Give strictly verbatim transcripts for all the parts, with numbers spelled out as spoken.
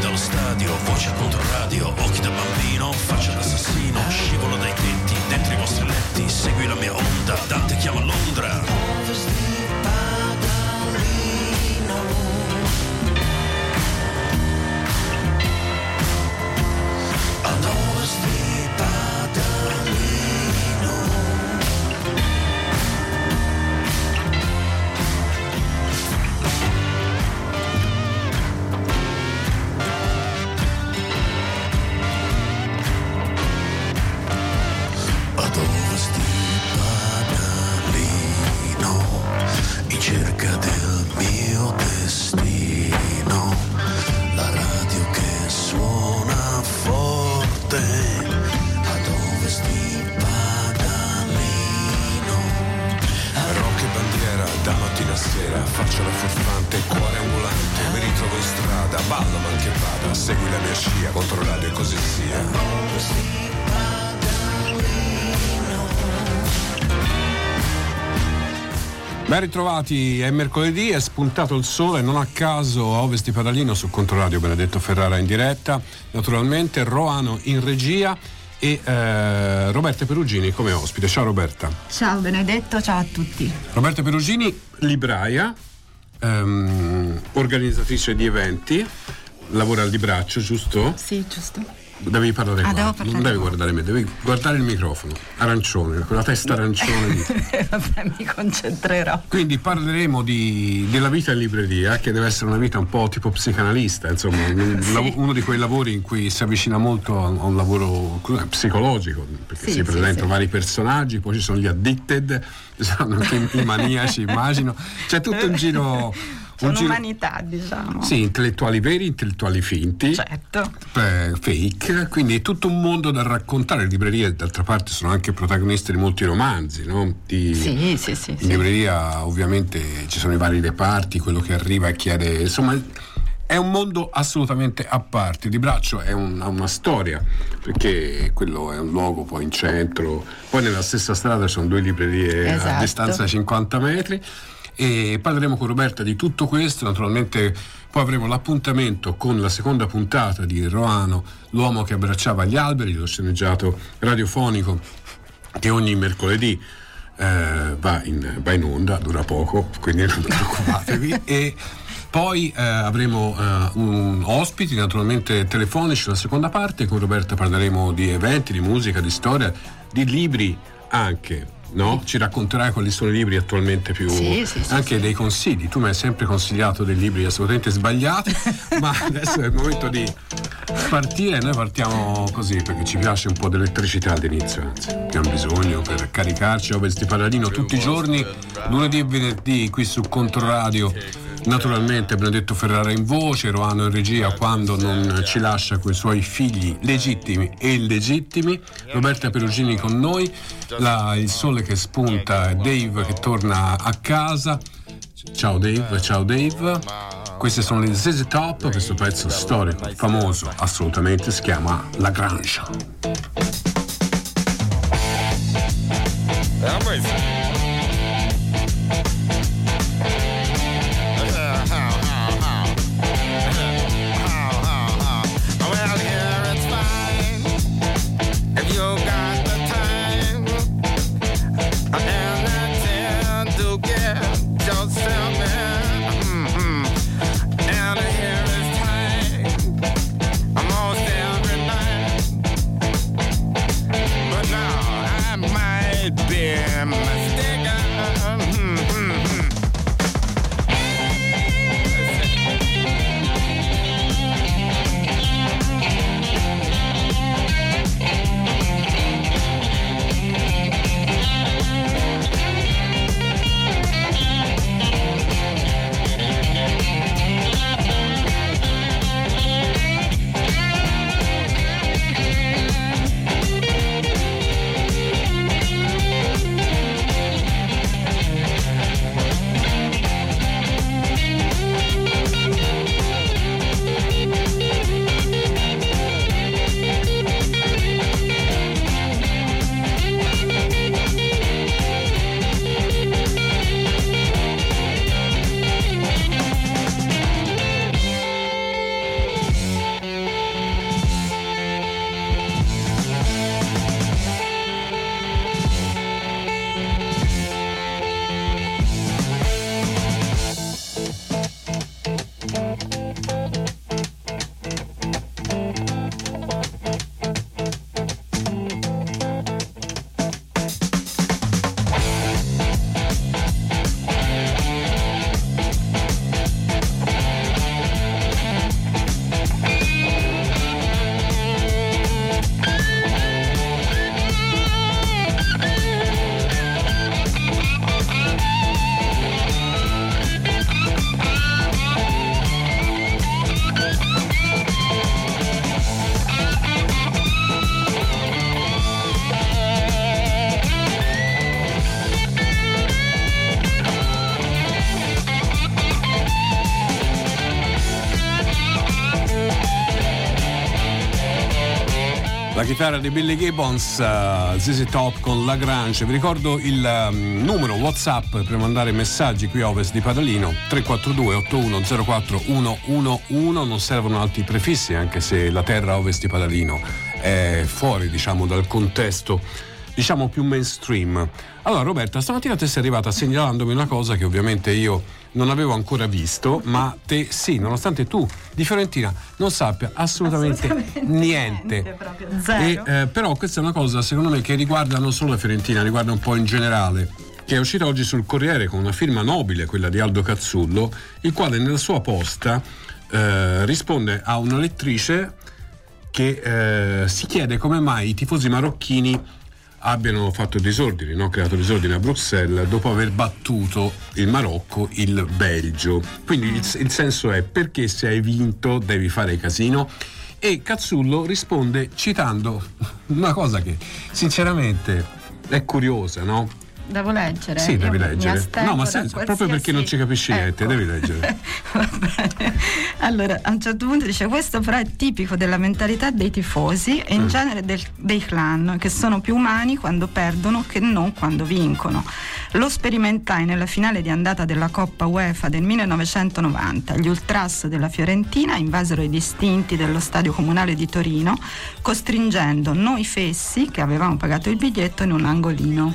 dallo stadio, voce a controradio, occhi da bambino, faccia d'assassino, scivolo dai tetti, dentro i vostri letti, segui la mia onda, Dante chiama Londra. Ad ovest di Padalino, ad ovest di Padalino, in cerca del mio destino, la radio che suona forte, ad ovest di Padalino. Rock e bandiera, da mattina a sera, faccia la furfante, cuore ambulante, mi ritrovo in strada, ballo mal che vada, segui la mia scia, controllate e così sia. Ad ovest di Ben ritrovati, è mercoledì, è spuntato il sole, non a caso a ovest di Padalino su Controradio, Benedetto Ferrara in diretta, naturalmente Roano in regia e eh, Roberta Perugini come ospite. Ciao Roberta. Ciao Benedetto, ciao a tutti. Roberta Perugini, libraia, ehm, organizzatrice di eventi, lavora al Libraccio, giusto? Sì, giusto. Devi parlare ah, qua, devo parlare non devi qua. guardare me, devi guardare il microfono, arancione, con la testa arancione lì. Vabbè, mi concentrerò. Quindi parleremo di, della vita in libreria, che deve essere una vita un po' tipo psicanalista, insomma, un, Sì. uno di quei lavori in cui si avvicina molto a, a un lavoro psicologico, perché Sì, si presentano sì, vari personaggi, poi ci sono gli addicted, ci sono anche i maniaci, immagino, c'è tutto un giro. C'è un giro, un'umanità, diciamo. sì, intellettuali veri, intellettuali finti, Certo. eh, fake, quindi è tutto un mondo da raccontare. Le librerie d'altra parte sono anche protagoniste di molti romanzi, no? Di, Sì, sì, sì. in sì. libreria ovviamente ci sono i vari reparti, quello che arriva e chiede, insomma è un mondo assolutamente a parte. Di Braccio è un, ha una storia, perché quello è un luogo poi in centro, poi nella stessa strada ci sono due librerie Esatto. a distanza di cinquanta metri. E parleremo con Roberta di tutto questo, naturalmente poi avremo l'appuntamento con la seconda puntata di Roano, l'uomo che abbracciava gli alberi, lo sceneggiato radiofonico che ogni mercoledì eh, va, in, va in onda, dura poco, quindi non preoccupatevi. E poi eh, avremo eh, un ospiti naturalmente telefonici la seconda parte. Con Roberta parleremo di eventi, di musica, di storia, di libri anche. No? Ci racconterai quali sono i libri attualmente più Sì, sì, sì, anche sì. dei consigli. Tu mi hai sempre consigliato dei libri assolutamente sbagliati, ma adesso è il momento di partire. Noi partiamo così perché ci piace un po' di elettricità all'inizio, anzi abbiamo bisogno per caricarci. Ovest di Padalino tutti i giorni, lunedì e venerdì qui su Controradio. Naturalmente Benedetto Ferrara in voce, Roano in regia quando non ci lascia coi suoi figli legittimi e illegittimi, Roberta Perugini con noi, la, il sole che spunta, Dave che torna a casa. Ciao Dave, ciao Dave. Queste sono le Z Z Top, questo pezzo storico, famoso, assolutamente, si chiama La Grange. Almost every night La chitarra di Billy Gibbons, uh, Z Z Top con Lagrange. Vi ricordo il um, numero WhatsApp per mandare messaggi qui a Ovest di Padalino: tre quattro due otto uno zero quattro uno uno uno. Non servono altri prefissi, anche se la terra Ovest di Padalino è fuori, diciamo, dal contesto, diciamo, più mainstream. Allora Roberta, stamattina te sei arrivata segnalandomi una cosa che ovviamente io non avevo ancora visto, ma te sì, nonostante tu di Fiorentina non sappia assolutamente, assolutamente niente, niente proprio zero. E, eh, però questa è una cosa secondo me che riguarda non solo la Fiorentina, riguarda un po' in generale, che è uscita oggi sul Corriere con una firma nobile, quella di Aldo Cazzullo, il quale nella sua posta eh, risponde a una lettrice che eh, si chiede come mai i tifosi marocchini abbiano fatto disordini, no? creato disordini a Bruxelles dopo aver battuto il Marocco, il Belgio. Quindi il, il senso è: perché se hai vinto devi fare casino? E Cazzullo risponde citando una cosa che sinceramente è curiosa, no? Devo leggere? Sì, devi Io leggere. No, ma se, proprio perché non ci capisci niente, ecco. Devi leggere. Va bene. Allora, a un certo punto dice: questo però è tipico della mentalità dei tifosi e in mm. genere del, dei clan, che sono più umani quando perdono che non quando vincono. Lo sperimentai nella finale di andata della Coppa UEFA del millenovecentonovanta. Gli ultras della Fiorentina invasero i distinti dello stadio comunale di Torino, costringendo noi fessi, che avevamo pagato il biglietto, in un angolino.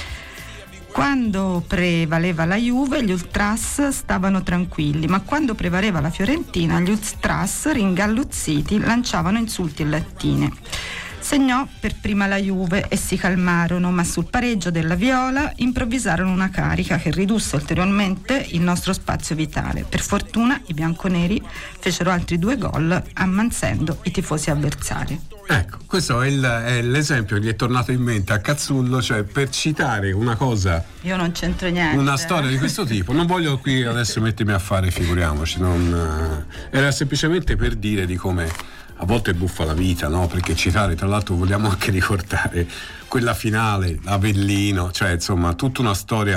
Quando prevaleva la Juve, gli ultras stavano tranquilli, ma quando prevaleva la Fiorentina, gli ultras, ringalluzziti, lanciavano insulti e lattine. Segnò per prima la Juve e si calmarono, ma sul pareggio della Viola improvvisarono una carica che ridusse ulteriormente il nostro spazio vitale. Per fortuna i bianconeri fecero altri due gol, ammansendo i tifosi avversari. Ecco, questo è, il, è l'esempio che gli è tornato in mente a Cazzullo, cioè per citare una cosa, io non c'entro niente, una storia di questo tipo. Non voglio qui adesso mettermi a fare, figuriamoci, non, era semplicemente per dire di come a volte è buffa la vita, no? Perché citare, tra l'altro vogliamo anche ricordare quella finale, Avellino, cioè insomma tutta una storia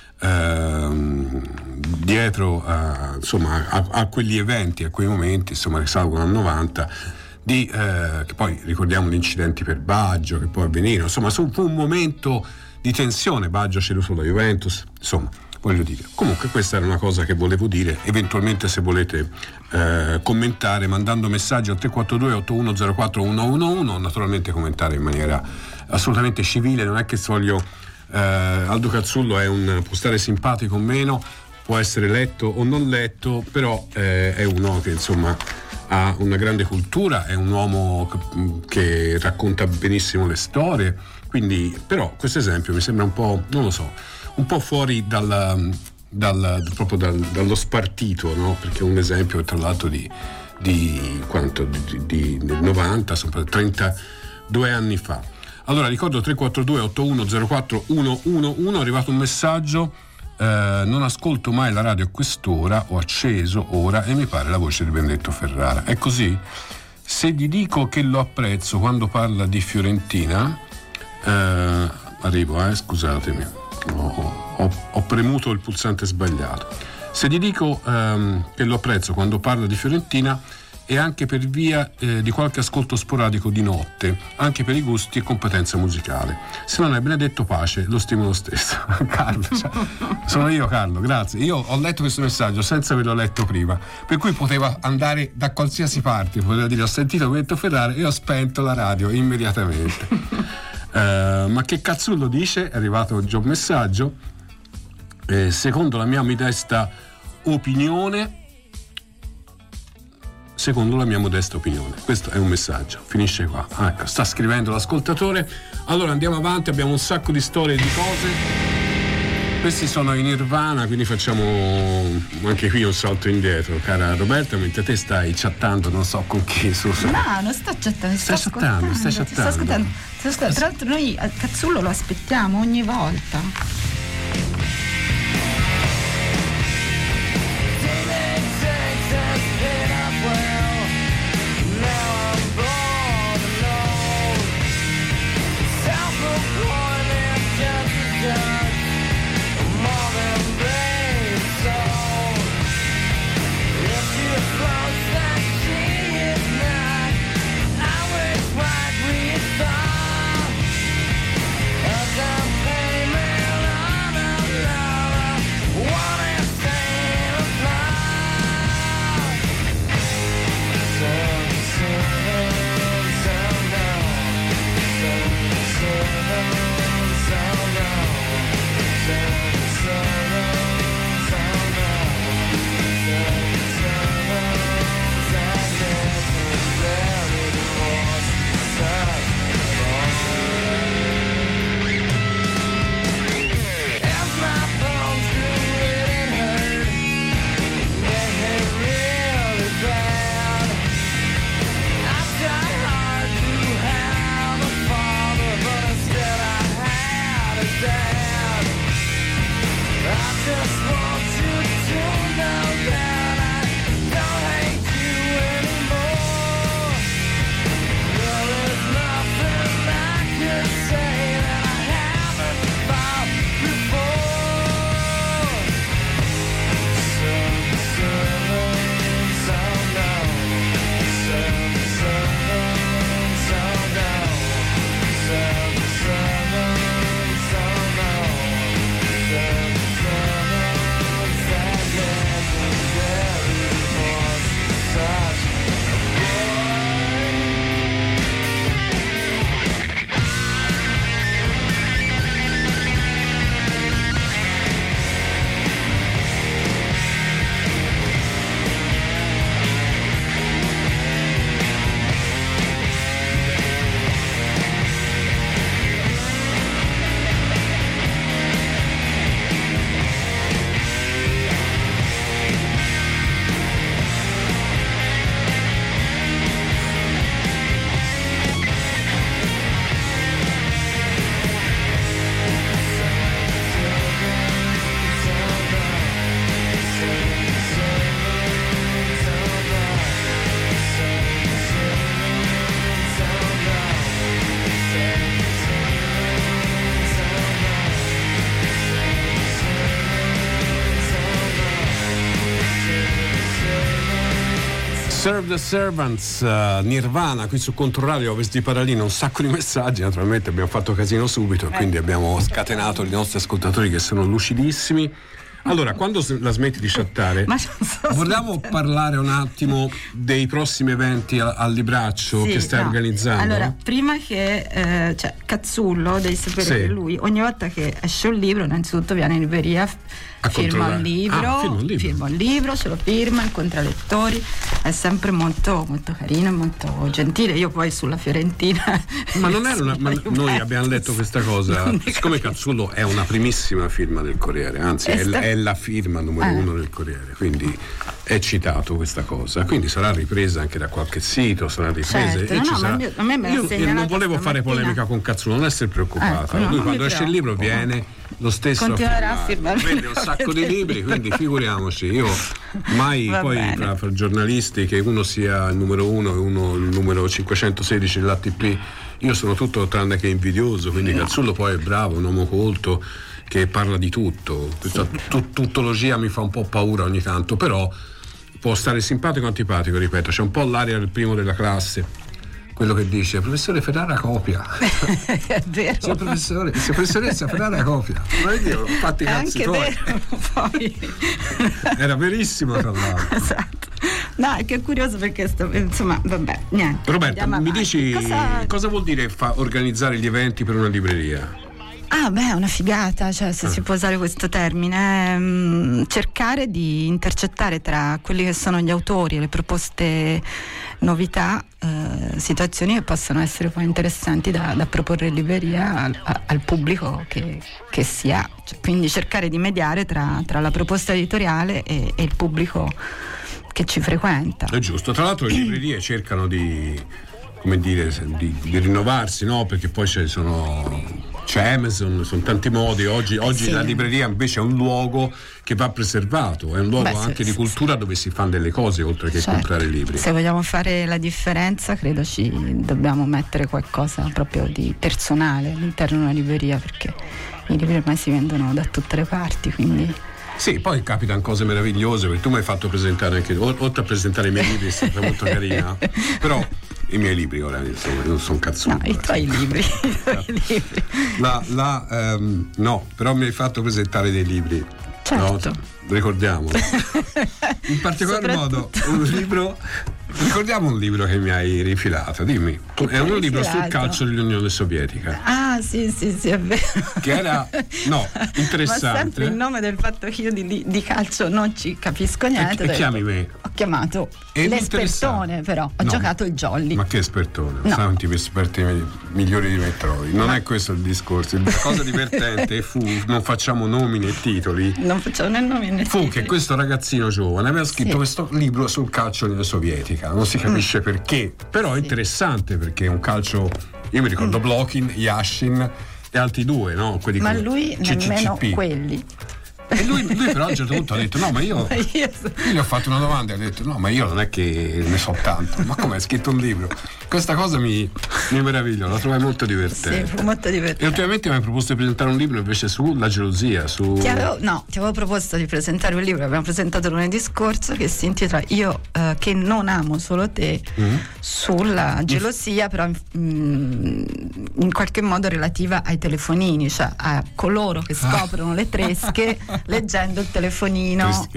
ehm, dietro a, insomma, a, a quegli eventi, a quei momenti, insomma, risalgono al novanta. Di, eh, che poi ricordiamo gli incidenti per Baggio che poi avvenirono, insomma fu un momento di tensione. Baggio ceduto la Juventus, insomma, voglio dire, comunque questa era una cosa che volevo dire. Eventualmente se volete eh, commentare mandando messaggi al tre quattro due otto uno zero quattro uno uno uno, naturalmente commentare in maniera assolutamente civile, non è che voglio eh, Aldo Cazzullo è un, può stare simpatico o meno, può essere letto o non letto, però eh, è uno che insomma ha una grande cultura, è un uomo che, che racconta benissimo le storie, quindi però questo esempio mi sembra un po', non lo so, un po' fuori dal, dal, proprio dal, dallo spartito, no? Perché è un esempio tra l'altro di, di quanto di, di, del novanta, sono trentadue anni fa. Allora ricordo tre quattro due otto uno zero quattro uno uno uno, è arrivato un messaggio. Uh, non ascolto mai la radio a quest'ora, ho acceso ora e mi pare la voce di Benedetto Ferrara. È così? Se gli dico che lo apprezzo quando parla di Fiorentina, uh, arrivo, eh, scusatemi, ho, ho, ho premuto il pulsante sbagliato. Se gli dico um, che lo apprezzo quando parla di Fiorentina e anche per via eh, di qualche ascolto sporadico di notte, anche per i gusti e competenza musicale. Se non è Benedetto, pace, lo stimo lo stesso. Carlo, cioè, sono io Carlo, grazie. Io ho letto questo messaggio senza averlo letto prima, per cui poteva andare da qualsiasi parte, poteva dire ho sentito Benedetto Ferrara e ho spento la radio immediatamente. uh, ma che Cazzullo dice? È arrivato già un messaggio. Eh, secondo la mia modesta opinione secondo la mia modesta opinione. Questo è un messaggio, finisce qua. Ah, ecco, sta scrivendo l'ascoltatore. Allora andiamo avanti, abbiamo un sacco di storie e di cose. Questi sono in Nirvana, quindi facciamo anche qui un salto indietro, cara Roberta, mentre te stai chattando, non so con chi. Su, su. No, non sto chattando, stai sto chattando, stai sto chattando. ascoltando. Sto ascoltando. Tra l'altro noi a Cazzullo lo aspettiamo ogni volta. Close that she is not. I wish white we Serve the Servants, uh, Nirvana, qui su Controradio, Ovest di Paralino, un sacco di messaggi, naturalmente abbiamo fatto casino subito, eh. quindi abbiamo scatenato i nostri ascoltatori che sono lucidissimi. Allora, quando la smetti di chattare, so vogliamo parlare un attimo dei prossimi eventi al, al Libraccio sì, che stai no. organizzando? Allora, prima che eh, cioè, Cazzullo, devi sapere sì. che lui ogni volta che esce un libro, innanzitutto viene in libreria, firma un libro, ah, firma un libro, firma un libro, ce lo firma, incontra lettori, è sempre molto, molto carino, molto gentile. Io poi sulla Fiorentina. Ma non era una, ma noi abbiamo letto questa cosa, siccome Cazzullo è una primissima firma del Corriere, anzi è, sta... è la firma numero eh. uno del Corriere, quindi è citato questa cosa, quindi sarà ripresa anche da qualche sito, sarà ripresa certo, e no, ci no, sarà. Io, a me me io, io non volevo fare polemica con Cazzullo, non essere preoccupato, ecco, lui quando esce il libro viene lo stesso continuerà a firmare, vende un sacco di libri, quindi figuriamoci. Io mai Va poi tra, tra giornalisti che uno sia il numero uno e uno il numero cinquecentosedici dell'A T P, io sono tutto tranne che invidioso, quindi no. Cazzullo poi è bravo, un uomo colto che parla di tutto. Questa t- tuttologia mi fa un po' paura ogni tanto, però può stare simpatico o antipatico, ripeto, c'è un po' l'aria del primo della classe, quello che dice professore Ferrara copia. È vero. Signor professore, signor professoressa Ferrara copia. Ma io fatti i cazzi tuoi. Poi era verissimo tra l'altro. Esatto. No, è che è curioso perché sto, insomma, vabbè, niente. Roberta, mi dici cosa... cosa vuol dire fa organizzare gli eventi per una libreria? Ah beh, è una figata, cioè se ah. si può usare questo termine, mh, cercare di intercettare tra quelli che sono gli autori e le proposte novità, eh, situazioni che possono essere poi interessanti da, da proporre in libreria al, a, al pubblico che, che si ha, cioè, quindi cercare di mediare tra, tra la proposta editoriale e, e il pubblico che ci frequenta. È giusto, tra l'altro le librerie cercano di, come dire, di, di rinnovarsi, no? Perché poi ci sono... c'è Amazon, sono tanti modi. Oggi, oggi sì. La libreria invece è un luogo che va preservato, è un luogo Beh, anche se, di cultura se, dove si fanno delle cose oltre che certo. comprare libri. Se vogliamo fare la differenza, credo ci dobbiamo mettere qualcosa proprio di personale all'interno di una libreria, perché i libri ormai si vendono da tutte le parti, quindi. Sì, poi capitano cose meravigliose, perché tu mi hai fatto presentare anche, oltre a presentare i miei libri, è stata molto carina, però i miei libri ora insomma, non sono Cazzullo. No, i tuoi libri, i tuoi libri. La, la, um, no, però mi hai fatto presentare dei libri. Certo. No, ricordiamolo. In particolar modo un libro. Ricordiamo un libro che mi hai rifilato, dimmi. Che è un libro sul calcio dell'Unione Sovietica. Ah, sì, sì, sì, è vero. Che era, no, interessante. Ma sempre in nome del fatto che io di, di calcio non ci capisco niente. E, e chiami me? Ho chiamato e l'espertone, però. Ho no, giocato il Jolly. Ma che espertone? No. Santi esperti migliori di me trovi. Non Ma... è questo il discorso. La cosa divertente fu, non facciamo nomi né titoli. Non facciamo né nomi né fu titoli. Fu che questo ragazzino giovane aveva scritto sì. questo libro sul calcio dell'Unione Sovietica. Non si capisce mm. perché, però è interessante perché è un calcio. Io mi ricordo mm. Blokhin, Yashin e altri due, no? Quelli ma con lui C C C P. Nemmeno quelli. E lui, lui però a un certo punto ha detto no ma io, io gli ho fatto una domanda e ha detto no ma io non è che ne so tanto, ma come hai scritto un libro? Questa cosa mi, mi meraviglia, la trovai molto divertente. Sì, fu molto divertente. E ultimamente mi hai proposto di presentare un libro invece sulla gelosia, su... Ti avevo, no, ti avevo proposto di presentare un libro che abbiamo presentato lunedì scorso che si intitola Io eh, che non amo solo te, mm-hmm. sulla gelosia, però mm, in qualche modo relativa ai telefonini, cioè a coloro che scoprono ah. le tresche leggendo il telefonino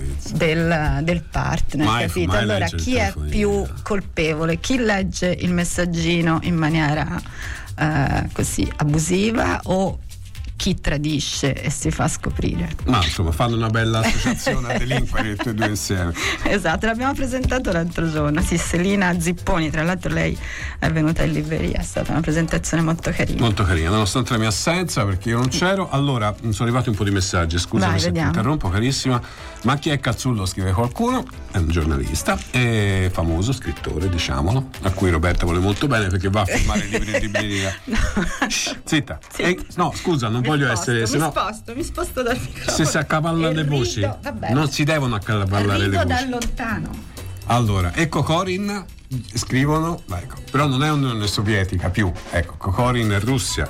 del, del partner, mai, capito? Mai allora chi è più colpevole? Chi legge il messaggino in maniera uh, così abusiva o chi tradisce e si fa scoprire? Ma insomma fanno una bella associazione a delinquere tutti e due insieme. Esatto, l'abbiamo presentato l'altro giorno. Sì, Selina Zipponi, tra l'altro lei è venuta in libreria, è stata una presentazione molto carina. Molto carina, nonostante la mia assenza perché io non c'ero. Allora, mi sono arrivati un po' di messaggi, scusami Vai, se vediamo. ti interrompo carissima. Ma chi è Cazzullo? Scrive qualcuno, è un giornalista, è famoso, scrittore, diciamolo, a cui Roberta vuole molto bene perché va a firmare i libri in libreria. No. Shh, zitta. Zitta. E, no, scusa, non mi voglio sposto, essere. Mi Se no, sposto, mi sposto dal microfono. Se si accavallano le voci, vabbè, non si devono accavallare le voci. da lontano. Allora, ecco Corin, scrivono, ecco, però non è un'Unione Sovietica più, ecco, Corin è Russia.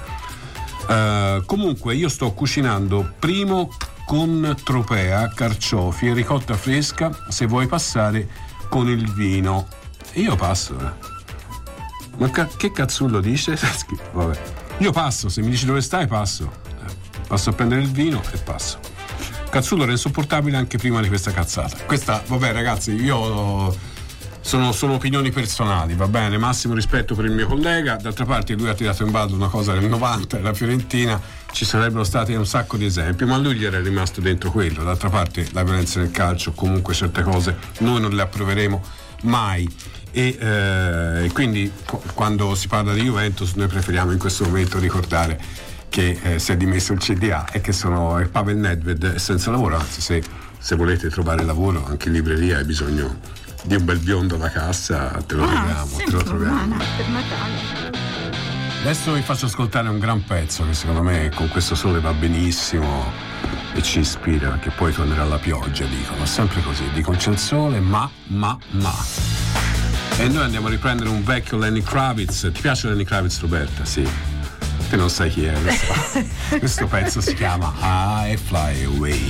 Uh, comunque io sto cucinando primo con tropea, carciofi e ricotta fresca, se vuoi passare con il vino. Io passo, eh. Ma ca- che cazzullo dice? Vabbè. Io passo, se mi dici dove stai passo. Eh, passo a prendere il vino e passo. Cazzullo era insopportabile anche prima di questa cazzata. Questa, vabbè ragazzi, io sono, sono opinioni personali, va bene, massimo rispetto per il mio collega. D'altra parte lui ha tirato in ballo una cosa del novanta, la Fiorentina, ci sarebbero stati un sacco di esempi, ma a lui gli era rimasto dentro quello. D'altra parte la violenza nel calcio, comunque certe cose noi non le approveremo mai. E eh, quindi quando si parla di Juventus noi preferiamo in questo momento ricordare che eh, si è dimesso il C D A e che sono e Pavel Nedved è senza lavoro, anzi se, se volete trovare lavoro anche in libreria hai bisogno di un bel biondo alla cassa, te lo troviamo, ah, te lo troviamo. Per Natale. Adesso vi faccio ascoltare un gran pezzo che secondo me con questo sole va benissimo e ci ispira, perché poi tornerà la pioggia, dicono sempre così, dicono c'è il sole ma ma ma e noi andiamo a riprendere un vecchio Lenny Kravitz. Ti piace Lenny Kravitz, Roberta? Sì. Te non sai chi è questo, questo pezzo si chiama I Fly Away.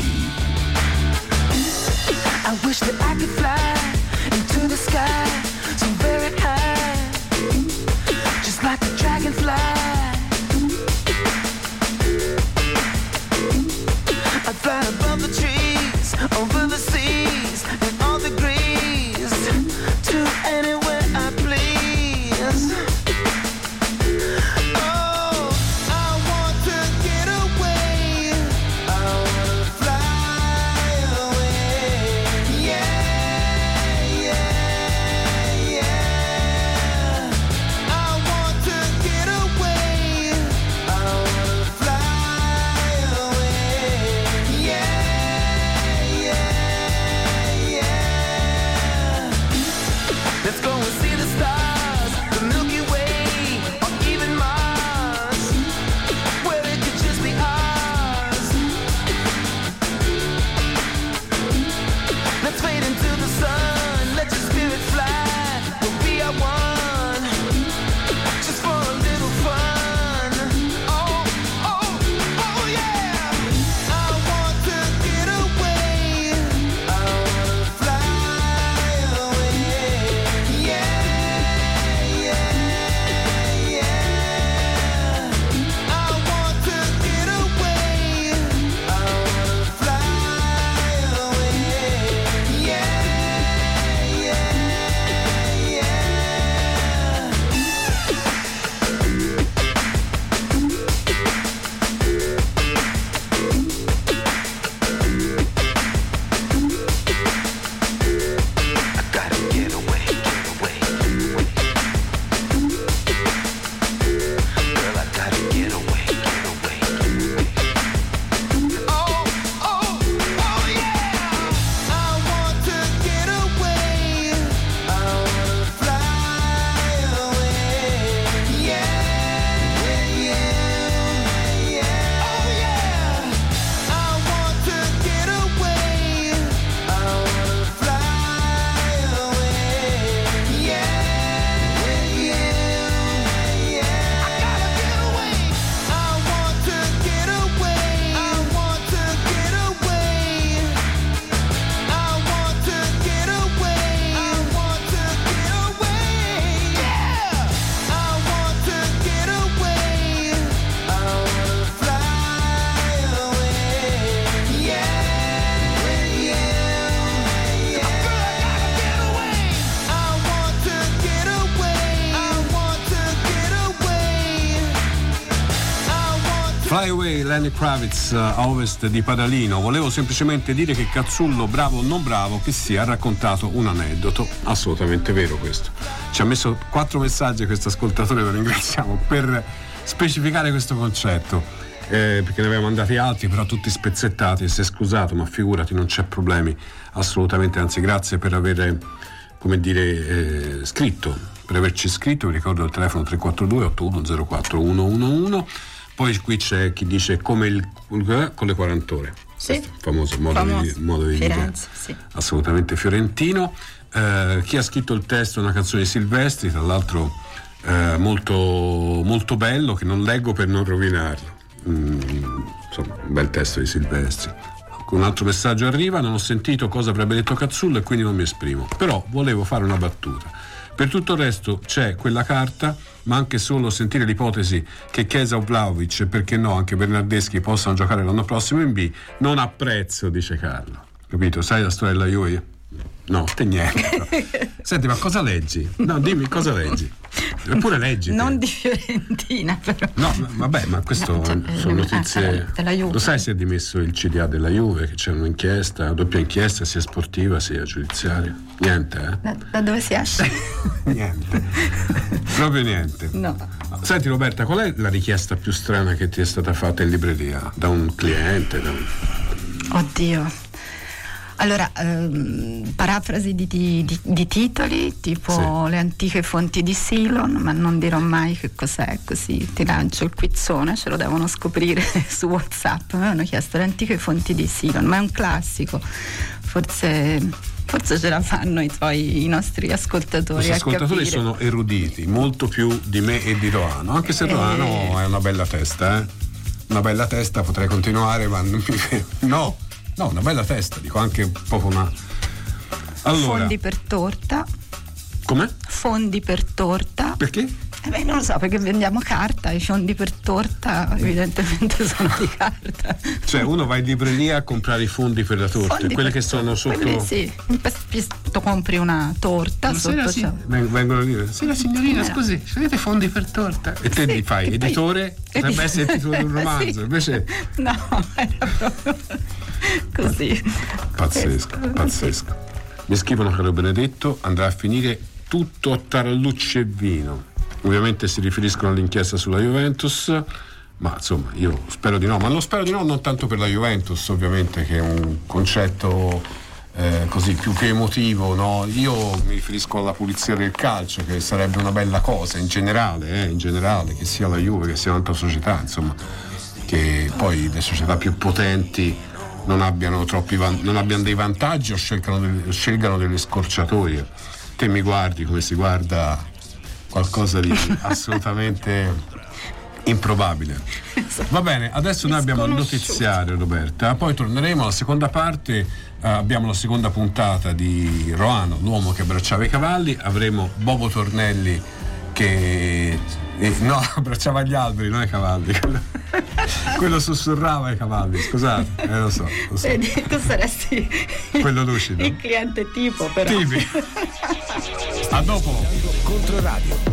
I wish that I could fly into the sky so very high, just like a dragonfly. I'd fly above the trees, over the seas, and all the degrees, to anywhere I please. Oh, I want to get away. I want to fly away. Yeah, yeah, yeah. I want to get away. I want to fly away. Yeah, yeah, yeah. Let's go and see the stars, the Milky Way, or even Mars, where it could just be ours. Let's fade into the sun, let your spirit fly, we'll be our one, just for a little fun. Oh, oh, oh yeah. I want to get away. I want to fly away. Yeah, yeah, yeah. I want to get away. I want to fly away. Yeah, yeah, yeah. I gotta get away, get away, get away. Girl, I gotta get away, get away, get away. Oh, oh, oh yeah. I want to get away. I want to fly away. Yeah, yeah, yeah. Oh yeah. I want to get away. I want to fly away. Yeah, yeah, yeah. I gotta get away. I want to get away. I want to get away. I want to get away. I want to get away. Yeah. I want to get away. I want to fly away. Yeah, yeah, yeah. Girl, I gotta get away. I want to get away. I want to get away. I want to. Fly Away, Lenny Kravitz, a ovest di Padalino. Volevo semplicemente dire che Cazzullo, bravo o non bravo che sia, ha raccontato un aneddoto. Assolutamente vero questo. Ci ha messo quattro messaggi questo ascoltatore, lo ringraziamo, per specificare questo concetto. Eh, perché ne avevamo mandati altri, però tutti spezzettati. Si è scusato, ma figurati, non c'è problemi. Assolutamente, anzi, grazie per aver, come dire, eh, scritto, per averci scritto. Vi ricordo il telefono tre quattro due otto uno zero quattro uno uno uno. Poi qui c'è chi dice come il con le quaranta ore. Sì. Questo famoso modo Famoso. di, modo di dire, Firenze, sì. assolutamente fiorentino. Eh, chi ha scritto il testo è una canzone di Silvestri, tra l'altro eh, molto, molto bello, che non leggo per non rovinarlo. Mm, insomma, un bel testo di Silvestri. con un altro messaggio arriva: non ho sentito cosa avrebbe detto Cazzullo e quindi non mi esprimo, però volevo fare una battuta. Per tutto il resto c'è quella carta, ma anche solo sentire l'ipotesi che Chiesa o Vlahovic, e perché no anche Bernardeschi, possano giocare l'anno prossimo in B, non apprezzo, dice Carlo. Capito? Sai la storia della Juve? No, te niente. Senti, ma cosa leggi? No, dimmi cosa leggi. Eppure leggi. Non di Fiorentina, però. No, vabbè, ma questo No, cioè, sono notizie. ah, della Juve. Lo sai se è dimesso il C D A della Juve, che c'è un'inchiesta, una doppia inchiesta, sia sportiva sia giudiziaria? Niente, eh? Da, da dove si esce? Niente. Proprio niente. No. Senti Roberta, qual è la richiesta più strana che ti è stata fatta in libreria? Da un cliente? Da un... Oddio. Allora, ehm, parafrasi di, di, di, di titoli, tipo Sì. le antiche fonti di Silon, ma non dirò mai che cos'è, così ti lancio il quizzone, ce lo devono scoprire su WhatsApp. Mi hanno chiesto le antiche fonti di Silon, ma è un classico, forse, forse ce la fanno i, tuoi, i nostri ascoltatori. I a ascoltatori capire. sono eruditi, molto più di me e di Roano, anche se Eh. Roano è una bella testa, eh? Una bella testa, potrei continuare, ma non mi... No! No, una bella testa, dico anche proprio una... Allora, Fondi per torta, com'è? fondi per torta. Perché? Eh beh, non lo so, perché vendiamo carta, i fondi per torta evidentemente sono di carta. Cioè uno va in libreria a comprare i fondi per la torta, Fondi quelle per che sono torta, sotto... quelli sì, tu compri una torta, sotto c'è... Ven- vengono a dire, sì la signorina, Era. scusi, scegliete fondi per torta. E te Sì, li fai, e poi- editore, potrebbe essere il titolo di un romanzo, Sì. invece... No, era proprio così. Pazzesco, Questo, pazzesco. Mi scrivono, caro Benedetto, andrà a finire tutto a tarallucce e vino. Ovviamente si riferiscono all'inchiesta sulla Juventus, ma insomma io spero di no, ma lo spero di no non tanto per la Juventus, ovviamente, che è un concetto eh, così più che emotivo, no? Io mi riferisco alla pulizia del calcio, che sarebbe una bella cosa in generale, eh, in generale, che sia la Juve, che sia un'altra società, insomma, che poi le società più potenti non abbiano troppi van- non abbiano dei vantaggi o scelgano delle, scelgano delle scorciatoie. Te mi guardi come si guarda qualcosa di assolutamente improbabile. Va bene, adesso noi abbiamo il notiziario, Roberta, poi torneremo alla seconda parte. eh, abbiamo la seconda puntata di Roano, l'uomo che abbracciava i cavalli. Avremo Bobo Tornelli che eh, no, abbracciava gli alberi, non i cavalli. Quello sussurrava ai cavalli, scusate, eh, lo so, lo so. Vedi, tu saresti Quello lucido. il cliente tipo, però. Tipi. A dopo. Controradio.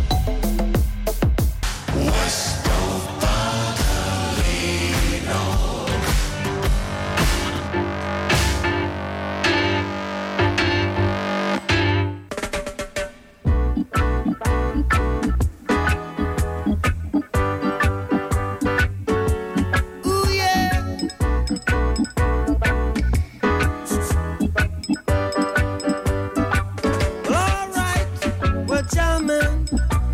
Ooh, yeah. Well, all right, we're jamming.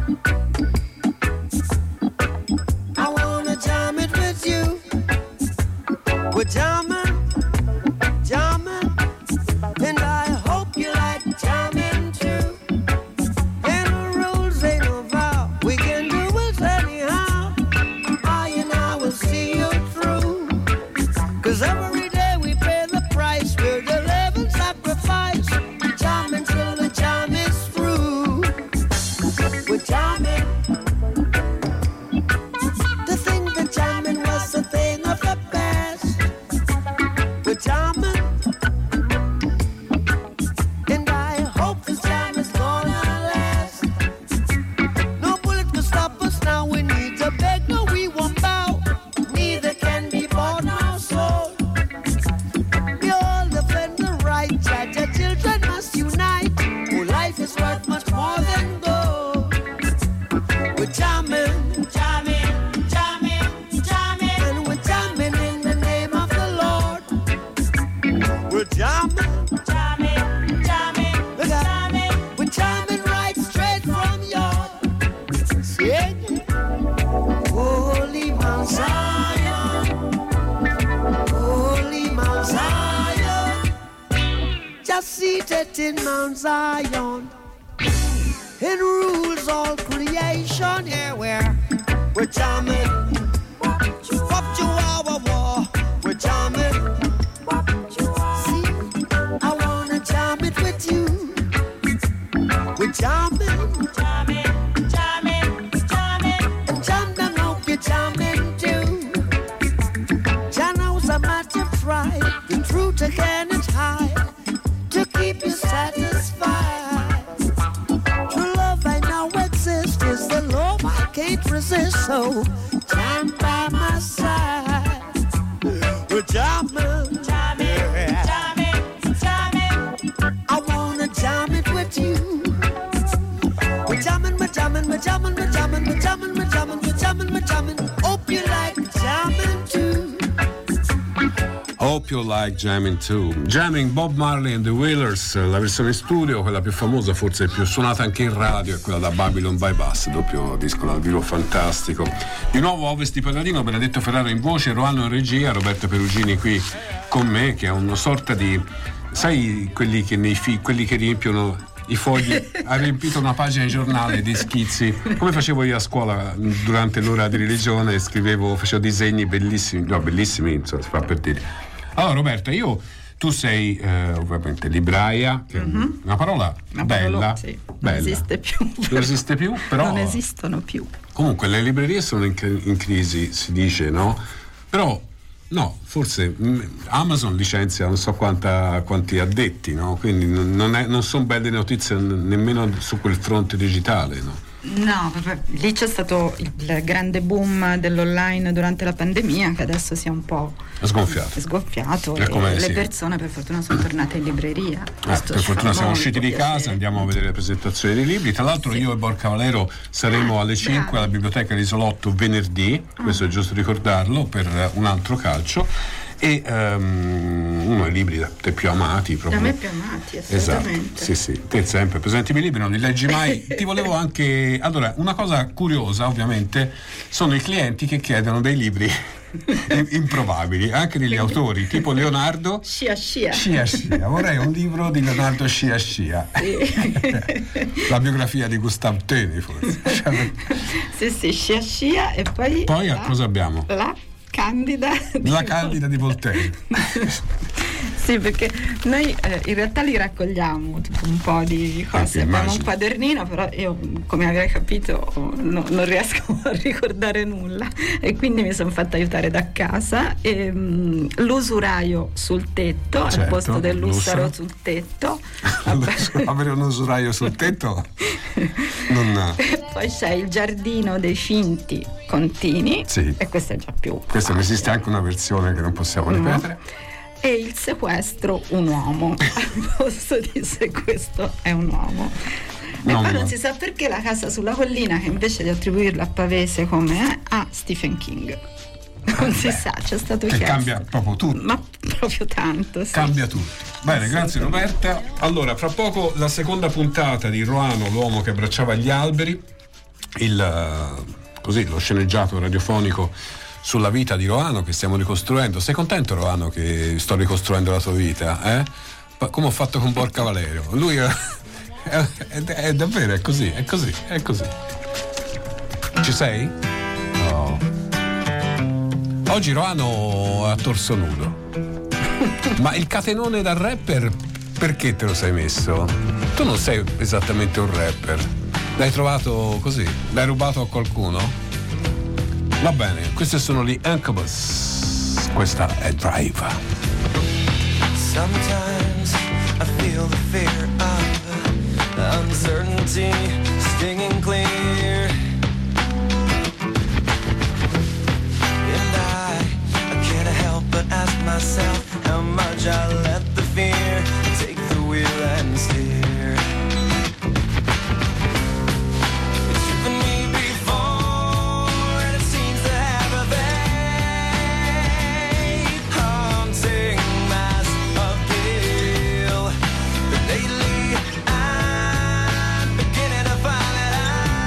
I wanna jam it with you. We're jamming, jamming, and I hope you like jamming too. Ain't no rules, ain't no vow. We can do it anyhow. I and I will see you through. Cause every day we pay the price. We're the living sacrifice. Jamming till the jam is through. We're jamming. To think that jamming was a thing of the past. We're jamming. And I hope this jam is gonna last. No bullet can stop us now. We need to beg, no, we won't bow. Neither can be bought nor sold. We all defend the right. Judge, our children must unite. Oh, life is worth much more than gold. We're jamming, jamming, jamming, jamming, and we're jamming in the name of the Lord. We're jamming, jamming, jamming, jamming. We're jamming right straight from your sing. Holy Mount Zion, Holy Mount Zion, just seated in Mount Zion, and rules all creation. Yeah, we're we're jamming, up to our war. We're jamming, can't resist, so jam by my side. We're jamming, jamming, jamming, jamming. I wanna jam it with you. We're jamming, we're jamming, we're jamming, we're jamming, we're jamming, we're jamming, we're jamming, we're jamming. Hope you like jamming too. Hope you like jamming too. Jamming, Bob Marley and the Wailers, la versione studio, quella più famosa, forse più suonata anche in radio, è quella da Babylon by Bass, doppio disco dal vivo fantastico. Di nuovo Ovest di Palladino, Benedetto Ferraro in voce, Roano in regia, Roberto Perugini qui con me, che è una sorta di, sai, quelli che nei fi, quelli che riempiono i fogli, ha riempito una pagina di giornale di schizzi, come facevo io a scuola durante l'ora di religione, scrivevo, facevo disegni bellissimi, no, bellissimi, insomma, si fa per dire. Allora Roberta, io tu sei eh, ovviamente libraia, che mm-hmm. è una parola una bella, parola, sì. bella, non esiste più, non esiste più, però non esistono più. Comunque le librerie sono in, in crisi, si dice, no? Però no, forse Amazon licenzia non so quanta, quanti addetti, no? Quindi non, è, non sono belle notizie nemmeno su quel fronte digitale, no? No, lì c'è stato il grande boom dell'online durante la pandemia, che adesso si è un po' sgonfiato, sgonfiato e le sì. persone per fortuna sono tornate in libreria. Eh, per fortuna siamo usciti di casa, piacere. Andiamo a vedere le presentazioni dei libri. Tra l'altro sì. io e Borca Valero saremo alle cinque Bravi. alla biblioteca dell'Isolotto venerdì, ah. questo è giusto ricordarlo, per un altro calcio. E um, uno dei libri da te più amati proprio. Da me più amati, assolutamente. Esatto, sì sì, te sempre presenti i miei libri, non li leggi mai. Ti volevo anche, allora, una cosa curiosa ovviamente sono i clienti che chiedono dei libri improbabili, anche degli autori tipo Leonardo Scia Scia Scia Scia, vorrei un libro di Leonardo Scia Scia, sì. La biografia di Gustave Teni forse. Sì sì, Scia Scia. E poi poi la, cosa abbiamo? La Candida di La Candida di Voltaire. Sì, perché noi eh, in realtà li raccogliamo tipo un po' di cose. Eh, abbiamo immagino. un quadernino, però io, come avrai capito, no, non riesco a ricordare nulla e quindi mi sono fatta aiutare da casa. E, mh, l'usuraio sul tetto, certo, al posto dell'ussaro l'ussaro. sul tetto. Avere un usuraio sul tetto non... E poi c'è il giardino dei finti contini, sì. e questo è già più questa ne esiste anche una versione che non possiamo ripetere. E il sequestro un uomo al posto di se questo è un uomo. E non poi no. non si sa perché la casa sulla collina, che invece di attribuirla a Pavese come è, ha Stephen King. Non si sa, c'è stato che chiesto. Cambia proprio tutto. Ma proprio tanto, sì. Cambia tutto. Bene, grazie Roberta. Allora, fra poco la seconda puntata di Roano, l'uomo che abbracciava gli alberi, il così lo sceneggiato radiofonico sulla vita di Roano che stiamo ricostruendo. Sei contento, Roano, che sto ricostruendo la tua vita? Eh? Come ho fatto con Borca Valerio. Lui è, è, è, è davvero, è così, è così, è così. Ci sei? No. Oggi Roano è a torso nudo. Ma il catenone da rapper, perché te lo sei messo? Tu non sei esattamente un rapper. L'hai trovato così? L'hai rubato a qualcuno? Va bene, questi sono gli Incubus. Questa è Drive. Sometimes I feel the fear of uncertainty stinging clear. And I, I can't help but ask myself how much I let the fear take the wheel and steer. Lately, I'm beginning to find that I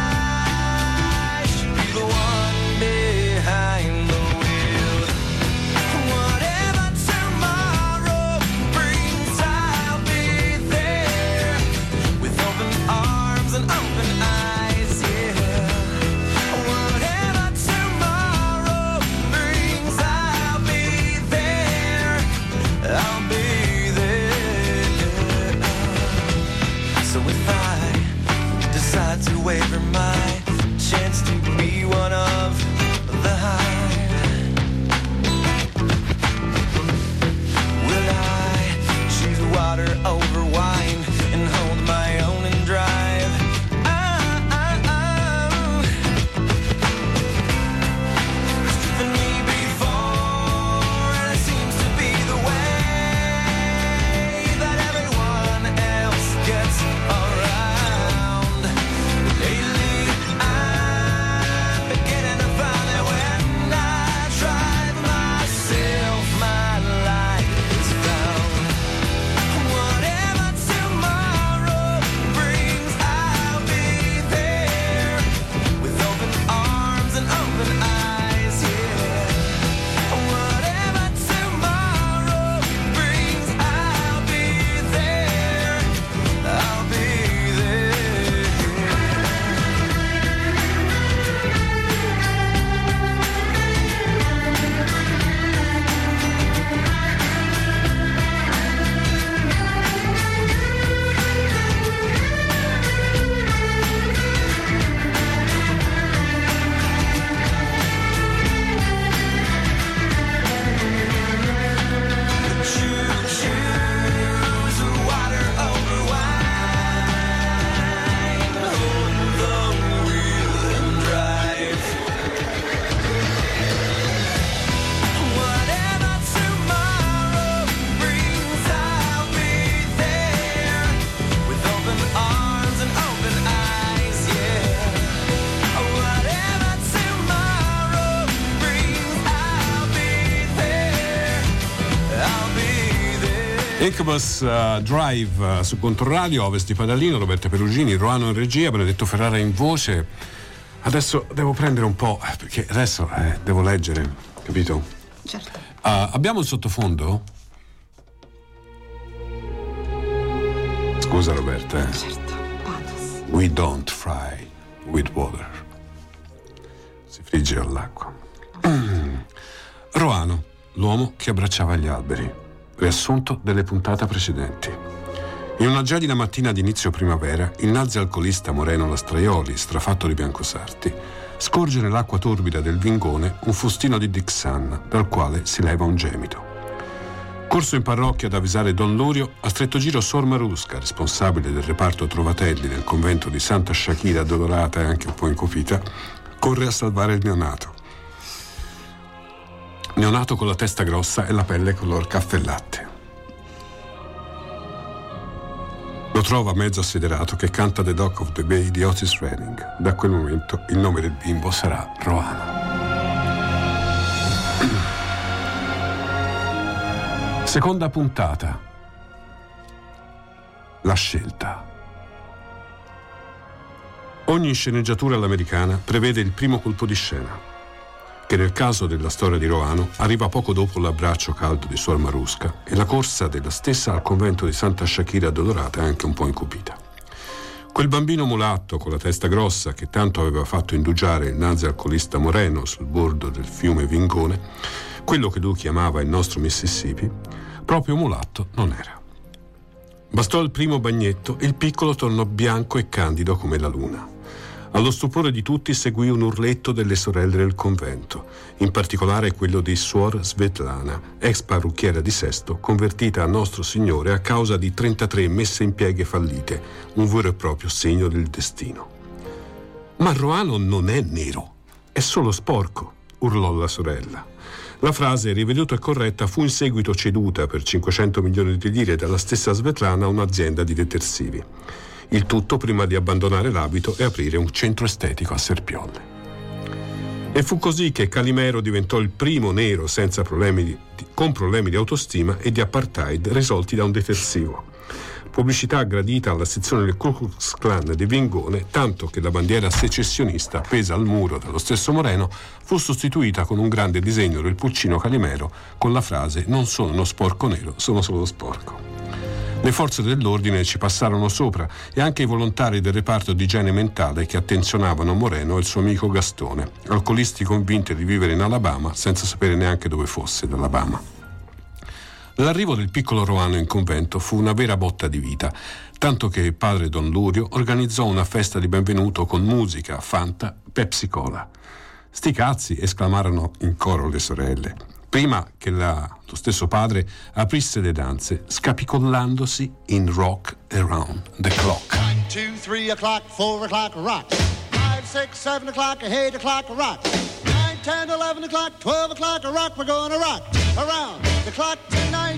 Incubus uh, Drive uh, su Controradio, Ovest di Padalino, Roberta Perugini, Roano in regia, Benedetto Ferrara in voce. Adesso devo prendere un po', perché adesso eh, devo leggere, capito? Certo. Uh, abbiamo il sottofondo? Scusa Roberta. Eh. Certo. Pathos. We don't fry with water. Si frigge all'acqua. Mm. Roano, l'uomo che abbracciava gli alberi. Riassunto delle puntate precedenti. In una gelida mattina di inizio primavera, il nazi alcolista Moreno Lastraioli, strafatto di biancosarti, scorge nell'acqua torbida del Vingone un fustino di Dixan, dal quale si leva un gemito. Corso in parrocchia ad avvisare Don Lurio, a stretto giro Sor Marusca, responsabile del reparto trovatelli del convento di Santa Shakira, addolorata e anche un po' incupita, corre a salvare il neonato. Neonato con la testa grossa e la pelle color caffè latte. Lo trova mezzo assiderato che canta The Dock of the Bay di Otis Redding. Da quel momento il nome del bimbo sarà Roano. Seconda puntata. La scelta. Ogni sceneggiatura all'americana prevede il primo colpo di scena, che nel caso della storia di Roano arriva poco dopo l'abbraccio caldo di Suor Marusca e la corsa della stessa al convento di Santa Shakira addolorata e anche un po' incupita. Quel bambino mulatto con la testa grossa che tanto aveva fatto indugiare il nazi alcolista Moreno sul bordo del fiume Vingone, quello che lui chiamava il nostro Mississippi, proprio mulatto non era. Bastò il primo bagnetto e il piccolo tornò bianco e candido come la luna. Allo stupore di tutti seguì un urletto delle sorelle del convento, in particolare quello di Suor Svetlana, ex parrucchiera di Sesto, convertita a Nostro Signore a causa di trentatré messe in pieghe fallite, un vero e proprio segno del destino. Ma Roano non è nero, è solo sporco, urlò la sorella. La frase, riveduta e corretta, fu in seguito ceduta per cinquecento milioni di lire dalla stessa Svetlana a un'azienda di detersivi. Il tutto prima di abbandonare l'abito e aprire un centro estetico a Serpiolle. E fu così che Calimero diventò il primo nero senza problemi di, con problemi di autostima e di apartheid risolti da un detersivo. Pubblicità gradita alla sezione del Ku Klux Klan di Vingone, tanto che la bandiera secessionista appesa al muro dallo stesso Moreno fu sostituita con un grande disegno del pulcino Calimero con la frase «Non sono uno sporco nero, sono solo sporco». Le forze dell'ordine ci passarono sopra e anche i volontari del reparto di igiene mentale che attenzionavano Moreno e il suo amico Gastone, alcolisti convinti di vivere in Alabama senza sapere neanche dove fosse l'Alabama. L'arrivo del piccolo Roano in convento fu una vera botta di vita, tanto che padre Don Lurio organizzò una festa di benvenuto con musica, Fanta, Pepsi Cola. «Sti cazzi!» esclamarono in coro le sorelle, prima che la, lo stesso padre aprisse le danze, scapicollandosi in Rock Around the Clock. One, two, three o'clock, four o'clock, rock. Five, six, seven o'clock, eight o'clock, rock. Nine, ten, eleven o'clock, twelve o'clock, rock. We're gonna rock around the clock tonight.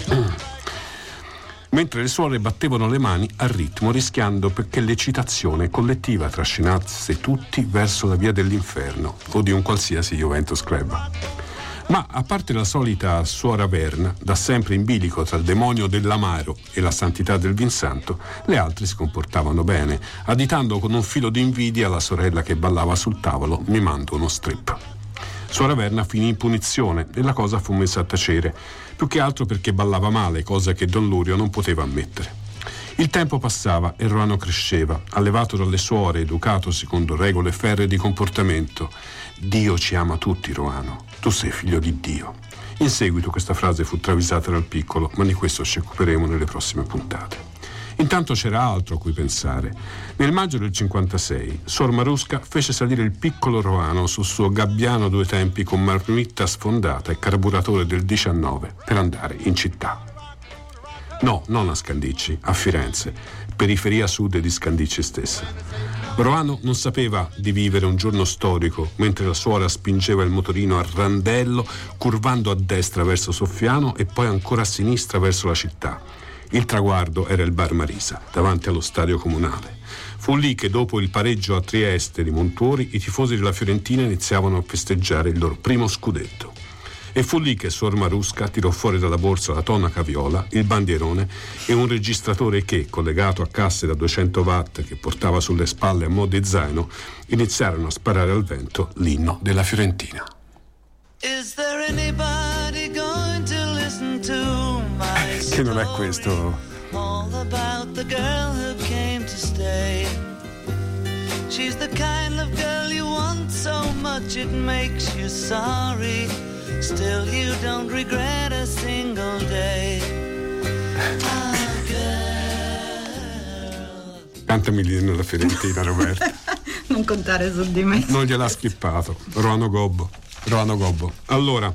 Mentre le suore battevano le mani al ritmo, rischiando perché l'eccitazione collettiva trascinasse tutti verso la via dell'inferno o di un qualsiasi Juventus Club. Ma a parte la solita suora Verna, da sempre in bilico tra il demonio dell'amaro e la santità del Vinsanto, le altre si comportavano bene, additando con un filo di invidia la sorella che ballava sul tavolo mimando uno strip. Suora Verna finì in punizione e la cosa fu messa a tacere, più che altro perché ballava male, cosa che Don Lurio non poteva ammettere. Il tempo passava e Roano cresceva, allevato dalle suore, educato secondo regole ferree di comportamento. Dio ci ama tutti, Roano. Tu sei figlio di Dio. In seguito questa frase fu travisata dal piccolo, ma di questo ci occuperemo nelle prossime puntate. Intanto c'era altro a cui pensare. Nel maggio del cinquantasei, Sor Marusca fece salire il piccolo Roano sul suo gabbiano due tempi con marmitta sfondata e carburatore del diciannove per andare in città. No, non a Scandicci, a Firenze, periferia sud di Scandicci stessa. Roano non sapeva di vivere un giorno storico mentre la suora spingeva il motorino a randello, curvando a destra verso Soffiano e poi ancora a sinistra verso la città. Il traguardo era il Bar Marisa, davanti allo stadio comunale. Fu lì che dopo il pareggio a Trieste di Montuori i tifosi della Fiorentina iniziavano a festeggiare il loro primo scudetto. E fu lì che Suor Marusca tirò fuori dalla borsa la tonaca viola, il bandierone e un registratore che, collegato a casse da duecento watt che portava sulle spalle a mo' di zaino, iniziarono a sparare al vento l'inno della Fiorentina. Is there anybody going to listen to my story? Che non è questo? All about the girl who came to stay. She's the kind of girl you want so much it makes you sorry. Still you don't regret a single day. Ah, girl. Cantami l'inno della Fiorentina, Roberta. Non contare su di me. Non gliel'ha schippato. Roano Gobbo. Roano Gobbo. Allora,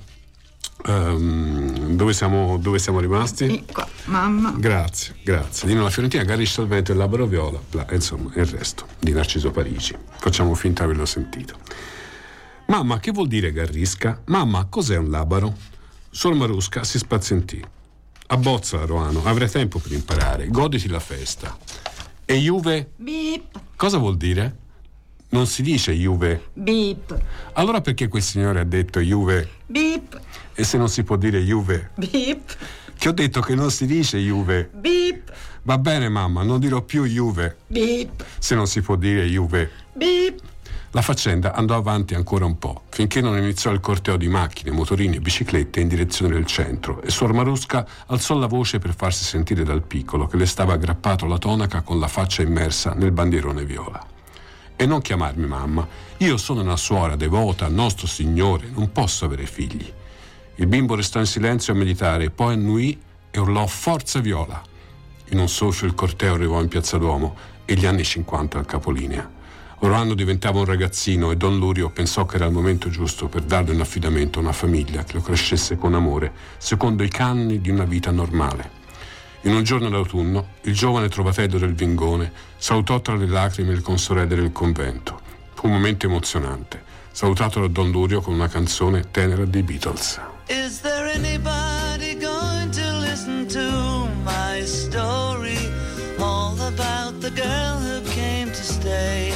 um, dove siamo, dove siamo rimasti? Sì, qua, mamma. Grazie, grazie. L'inno della Fiorentina, Garriscia al vento e Labro Viola, bla, e insomma, il resto di Narciso Parigi. Facciamo finta di averlo sentito. Mamma, che vuol dire garrisca? Mamma, cos'è un labaro? Suor Marusca si spazientì. Abbozzala, Roano, avrai tempo per imparare. Goditi la festa. E Juve? Beep, Cosa vuol dire? Non si dice Juve. beep, Allora perché quel signore ha detto Juve? beep, E se non si può dire Juve? beep, Che ho detto che non si dice Juve. beep, Va bene, mamma, non dirò più Juve. beep, Se non si può dire Juve. beep. La faccenda andò avanti ancora un po', finché non iniziò il corteo di macchine, motorini e biciclette in direzione del centro e Suor Marusca alzò la voce per farsi sentire dal piccolo che le stava aggrappato alla tonaca con la faccia immersa nel bandierone viola. E non chiamarmi mamma, io sono una suora devota al nostro Signore, non posso avere figli. Il bimbo restò in silenzio a meditare, poi annuì e urlò forza viola. In un soffio il corteo arrivò in Piazza Duomo e gli anni cinquanta al capolinea. Roano diventava un ragazzino e Don Lurio pensò che era il momento giusto per darle in affidamento a una famiglia che lo crescesse con amore, secondo i canoni di una vita normale. In un giorno d'autunno, il giovane trovatello del Vingone salutò tra le lacrime il consorelle del convento. Fu un momento emozionante, salutato da Don Lurio con una canzone tenera dei Beatles. Is there anybody going to listen to my story? All about the girl who came to stay.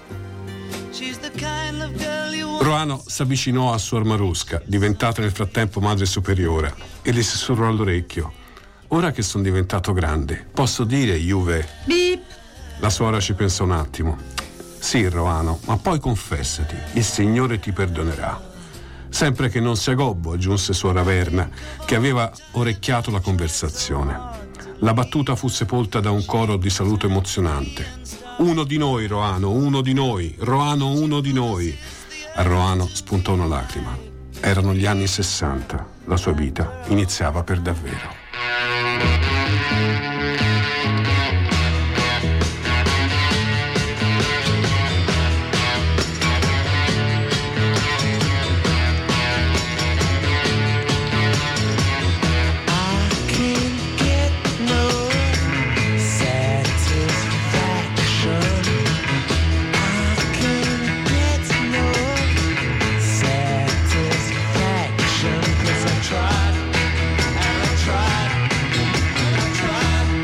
She's the kind of girl you want. Roano s'avvicinò a Suor Marusca, diventata nel frattempo madre superiora, e le sussurrò all'orecchio: ora che sono diventato grande, posso dire Juve? Beep. La suora ci pensò un attimo. Sì, Roano, ma poi confessati, il Signore ti perdonerà. Sempre che non sia gobbo, aggiunse suora Verna, che aveva orecchiato la conversazione. La battuta fu sepolta da un coro di saluto emozionante. Uno di noi, Roano, uno di noi, Roano, uno di noi. A Roano spuntò una lacrima. Erano gli anni sessanta, la sua vita iniziava per davvero. Tried, and I tried, and I tried.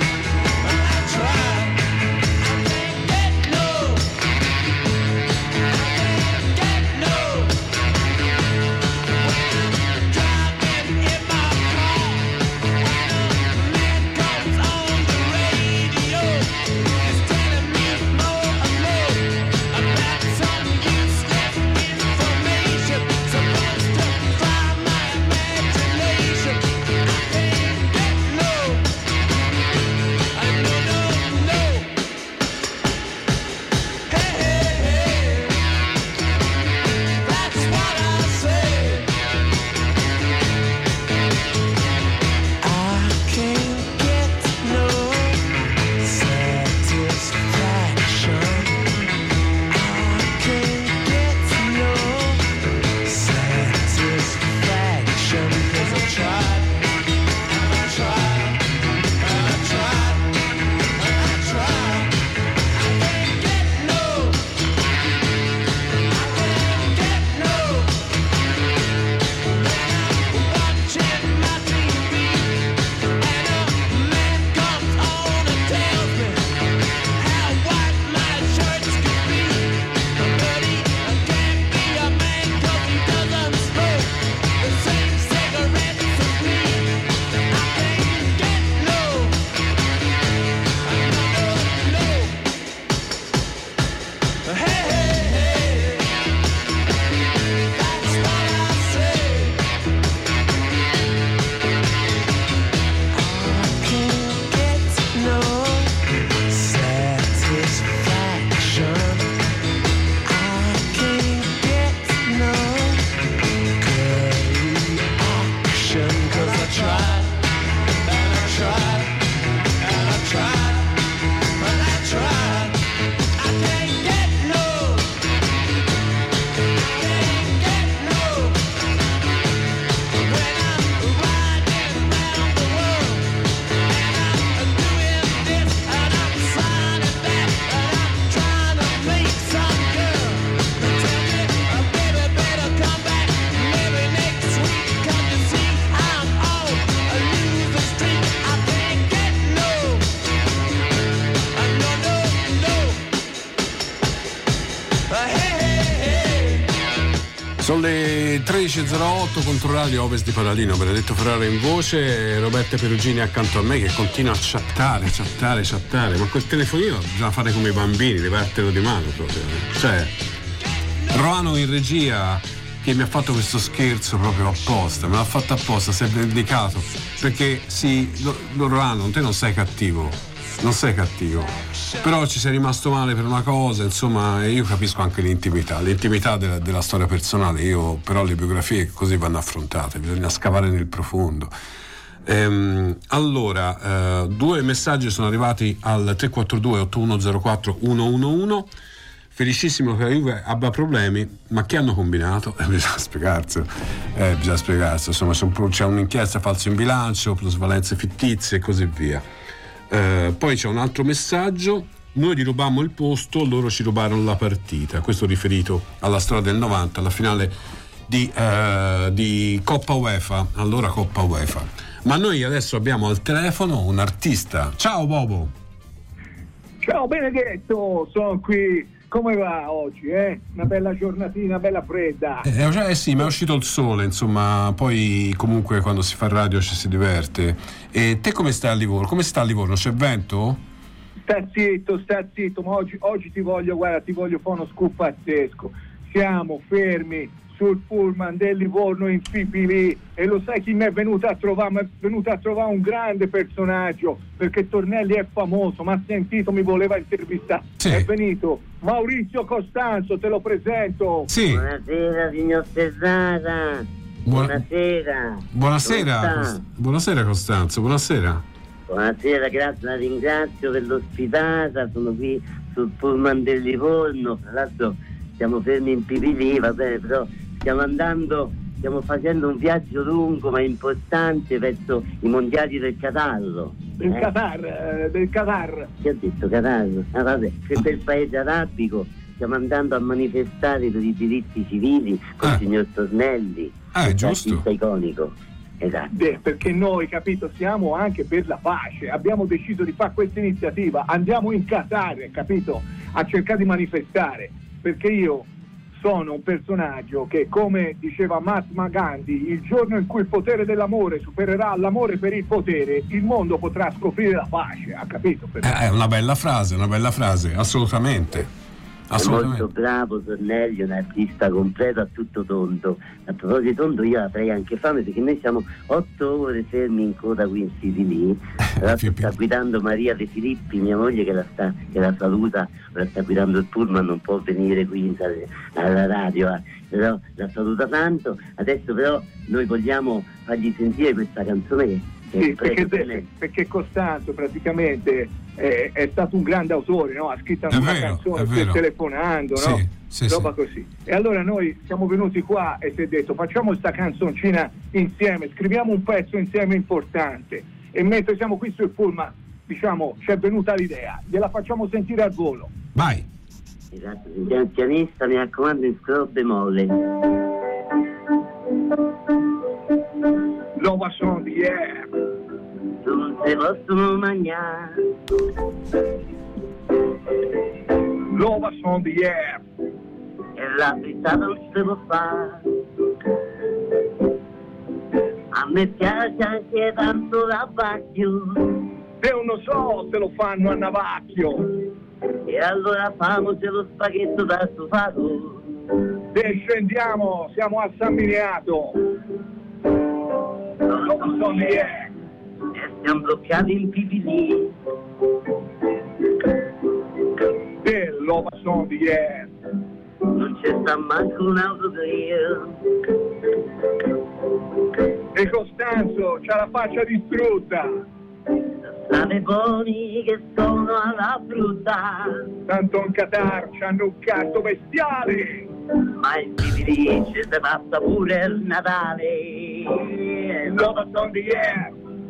Sono le tredici e zero otto, Controradio Ovest di Padalino, Benedetto Ferrara in voce, Roberta Perugini accanto a me che continua a chattare, chattare, chattare, ma quel telefonino bisogna fare come i bambini, levartelo di mano proprio. Cioè, Roano in regia che mi ha fatto questo scherzo proprio apposta, me l'ha fatto apposta, si è vendicato, perché sì, Roano, te non sei cattivo, non sei cattivo, però ci sei rimasto male per una cosa, insomma, e io capisco anche l'intimità, l'intimità della, della storia personale, io però le biografie così vanno affrontate, bisogna scavare nel profondo. Ehm, allora, eh, due messaggi sono arrivati al tre quattro due otto uno zero quattro uno uno uno. Felicissimo che la Juve abbia problemi, ma che hanno combinato? Eh, bisogna spiegarselo, eh, bisogna spiegarselo, insomma c'è, un, c'è un'inchiesta falso in bilancio, plusvalenze fittizie e così via. Eh, poi c'è un altro messaggio: noi gli rubammo il posto, loro ci rubarono la partita. Questo riferito alla storia del novanta, alla finale di, eh, di Coppa UEFA, allora Coppa UEFA. Ma noi adesso abbiamo al telefono un artista. Ciao Bobo. Ciao Benedetto, sono qui. Come va oggi, eh? Una bella giornatina, bella fredda. Eh, eh sì, ma è uscito il sole, insomma, poi comunque quando si fa radio ci si diverte. E te come stai a Livorno? Come sta a Livorno? C'è vento? Sta zitto, sta zitto, ma oggi, oggi ti voglio, guarda, ti voglio fare uno scoop pazzesco. Siamo fermi sul pullman del Livorno in Pipili e lo sai chi mi è venuto a trovare? Mi è venuto a trovare un grande personaggio, perché Tornelli è famoso, mi ha sentito, mi voleva intervistare. Sì. È venuto Maurizio Costanzo, te lo presento. Sì. Buonasera signor Ferrara. Buonasera. Buonasera. Buonasera Costanzo, buonasera. Buonasera, grazie, la ringrazio per l'ospitata, sono qui sul pullman del Livorno, tra l'altro siamo fermi in Pipili, va bene, però stiamo andando, stiamo facendo un viaggio lungo ma importante verso i mondiali del Catarro. Del eh? Qatar, eh, del Qatar. Che ha detto Catarro? Ah vabbè, che per il paese arabico stiamo andando a manifestare per i diritti civili con il eh. signor Tornelli. Ah, è giusto. Iconico. Esatto. Beh, perché noi, capito, siamo anche per la pace, abbiamo deciso di fare questa iniziativa, andiamo in Qatar, capito, a cercare di manifestare, perché io sono un personaggio che, come diceva Mahatma Gandhi, il giorno in cui il potere dell'amore supererà l'amore per il potere, il mondo potrà scoprire la pace, ha capito? Eh, è una bella frase, una bella frase, assolutamente. È molto bravo Tornelli, un artista completo a tutto tondo. A proposito di tondo, io avrei anche fame perché noi siamo otto ore fermi in coda qui in Sicilia. Tra l'altro sta guidando Maria De Filippi, mia moglie, che la, sta, che la saluta, ora sta guidando il pullman, non può venire qui alla radio, però la saluta tanto. Adesso però noi vogliamo fargli sentire questa canzone che Sì, perché, perché Costanzo praticamente è, è stato un grande autore, no? Ha scritto una vero, canzone per telefonando, sì, no? Sì, roba sì. così. E allora noi siamo venuti qua e si è detto facciamo sta canzoncina insieme, scriviamo un pezzo insieme importante, e mentre siamo qui sul pullman, diciamo, ci è venuta l'idea, gliela facciamo sentire al volo. Vai. Esatto, sentiamo il pianista, mi raccomando, in scro bemolle. Lova son di air. Non si possono mangiare. Lova son di air. E la frittata non si può fare. A me piace anche tanto l'abbacchio. Se non lo so se lo fanno a Navacchio. E allora famoci lo spaghetto da stufato. Se scendiamo siamo a San Miniato. Lova son di air. E siamo bloccati in Pipili. E lova son di air. Non c'è sta manco un autogrill. E Costanzo c'ha la faccia distrutta. Strade buoni che sono alla frutta. Tanto in Qatar c'hanno un canto bestiale. Ma in Pipili ci si passa pure il Natale. Lova son di air.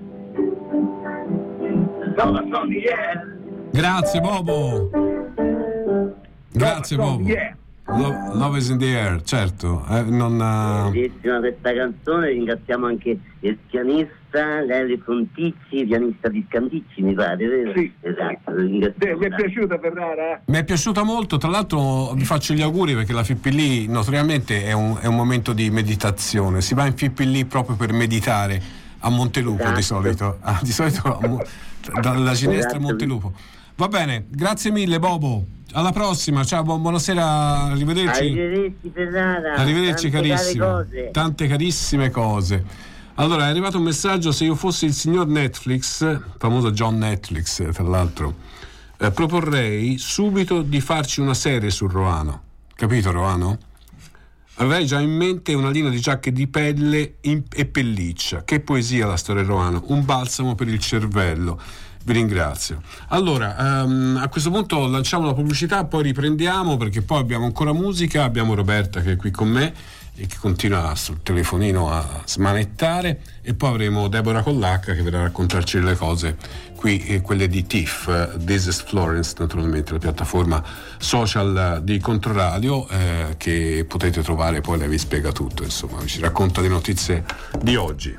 Lova son di air. Grazie Bobo. Grazie Bobo. Lo- Love is in the air, certo. Eh, non, uh... Bellissima questa canzone, ringraziamo anche il pianista Lelio Fronticci, pianista di Scandicci, mi pare, vero? Sì. Esatto, Mi è piaciuta Ferrara? Mi è piaciuta molto, tra l'altro vi faccio gli auguri perché la Fippillì notoriamente è un, è un momento di meditazione, si va in Fippillì proprio per meditare a Montelupo. Esatto. di solito, ah, di solito dalla Ginestra esatto. a Montelupo. Va bene, grazie mille Bobo. Alla prossima, ciao, bu- buonasera, arrivederci. Arrivederci Ferrara. Arrivederci Tante carissimo. cose. Tante carissime cose. Allora, è arrivato un messaggio: se io fossi il signor Netflix, famoso John Netflix, tra l'altro, eh, proporrei subito di farci una serie su Roano. Capito Roano? Avrei già in mente una linea di giacche di pelle in- e pelliccia. Che poesia la storia Roano, un balsamo per il cervello. Vi ringrazio. Allora, um, a questo punto lanciamo la pubblicità, poi riprendiamo perché poi abbiamo ancora musica, abbiamo Roberta che è qui con me e che continua sul telefonino a smanettare, e poi avremo Deborah Collacca che verrà a raccontarci le cose qui, eh, quelle di T I F, This is Florence, naturalmente la piattaforma social di Controradio, eh, che potete trovare, poi lei vi spiega tutto, insomma, ci racconta le notizie di oggi.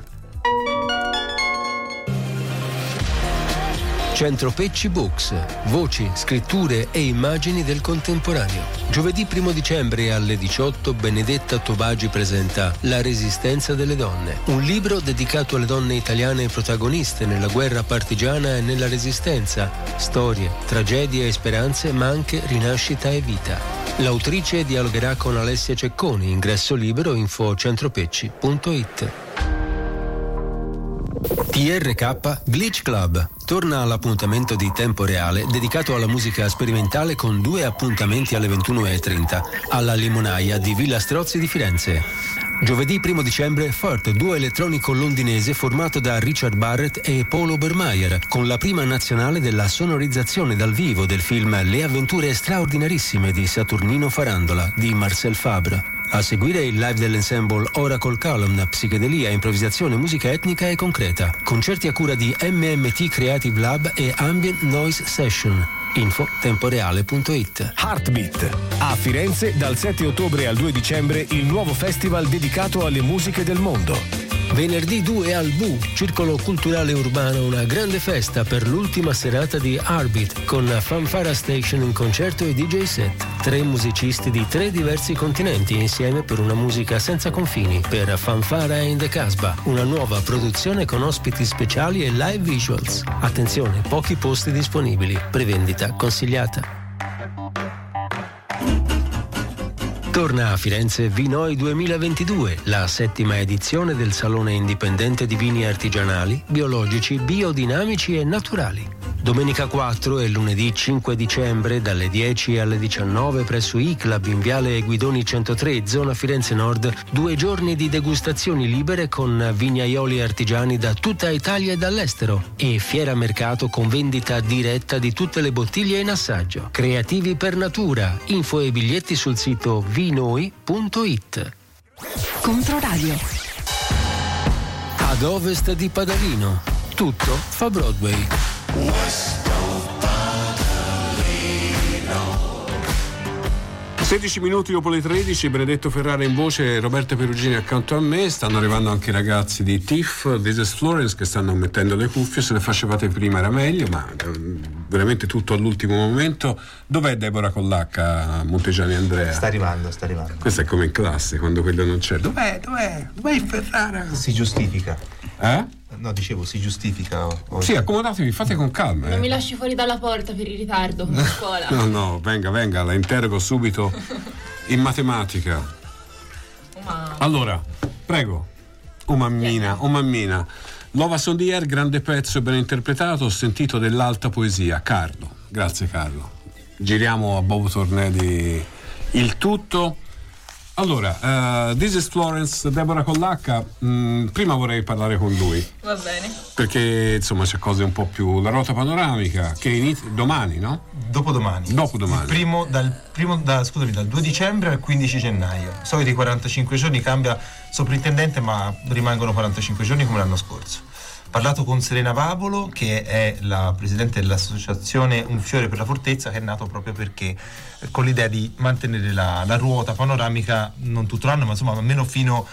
Centro Pecci Books, voci, scritture e immagini del contemporaneo. Giovedì primo dicembre alle diciotto Benedetta Tobagi presenta La resistenza delle donne, un libro dedicato alle donne italiane protagoniste nella guerra partigiana e nella resistenza, storie, tragedie e speranze, ma anche rinascita e vita. L'autrice dialogherà con Alessia Cecconi, ingresso libero, info centropecci punto it. T R K Glitch Club torna all'appuntamento di tempo reale dedicato alla musica sperimentale con due appuntamenti alle ventuno e trenta alla Limonaia di Villa Strozzi di Firenze. Giovedì primo dicembre Fort, duo elettronico londinese formato da Richard Barrett e Paul Obermeier, con la prima nazionale della sonorizzazione dal vivo del film Le avventure straordinarissime di Saturnino Farandola di Marcel Fabre. A seguire il live dell'ensemble Oracle Column, psichedelia, improvvisazione, musica etnica e concreta. Concerti a cura di M M T Creative Lab e Ambient Noise Session. Info temporeale punto it. Heartbeat. A Firenze dal sette ottobre al due dicembre il nuovo festival dedicato alle musiche del mondo. Venerdì due al Bu, Circolo Culturale Urbano, una grande festa per l'ultima serata di Heartbeat con Fanfara Station in concerto e D J set. Tre musicisti di tre diversi continenti insieme per una musica senza confini per Fanfara in the Casbah, una nuova produzione con ospiti speciali e live visuals. Attenzione, pochi posti disponibili, prevendita consigliata. Torna a Firenze Vinoi duemilaventidue, la settima edizione del Salone Indipendente di Vini Artigianali, Biologici, Biodinamici e Naturali. Domenica quattro e lunedì cinque dicembre dalle dieci alle diciannove presso I-Club in Viale Guidoni centotré, zona Firenze Nord, due giorni di degustazioni libere con vignaioli artigiani da tutta Italia e dall'estero e fiera mercato con vendita diretta di tutte le bottiglie in assaggio. Creativi per natura, info e biglietti sul sito vinoi punto it. Controradio. Ad ovest di Padalino, tutto fa Broadway. sedici minuti dopo le tredici, Benedetto Ferrara in voce e Roberta Perugini accanto a me. Stanno arrivando anche i ragazzi di T I F, This is Florence, che stanno mettendo le cuffie. Se le facevate prima era meglio, ma veramente tutto all'ultimo momento. Dov'è Deborah Collacca, Montegiani Andrea? Sta arrivando, sta arrivando. Questo è come in classe, quando quello non c'è. Dov'è, dov'è? Dov'è Ferrara? Si giustifica. Eh? No, dicevo, si giustifica. O... Sì, accomodatevi, fate con calma. Non eh. mi lasci fuori dalla porta per il ritardo a scuola. No, no, venga, venga, la interrogo subito in matematica. Ma... Allora, prego. Oh mammina, oh mammina. Lova Sondier, grande pezzo e ben interpretato, ho sentito dell'alta poesia. Carlo, grazie Carlo. Giriamo a Bobo Tornelli il tutto. Allora, uh, This is Florence, Deborah Collacca. Mm, prima vorrei parlare con lui. Va bene. Perché insomma c'è cose un po' più. La ruota panoramica che inizia domani, no? Dopodomani. Dopodomani. Il primo, dal, primo, da, scusami, dal due dicembre al quindici gennaio. Soliti quarantacinque giorni, cambia sovrintendente, ma rimangono quarantacinque giorni come l'anno scorso. parlato con Serena Vavolo, che è la presidente dell'associazione Un Fiore per la Fortezza, che è nato proprio perché con l'idea di mantenere la, la ruota panoramica non tutto l'anno, ma insomma almeno fino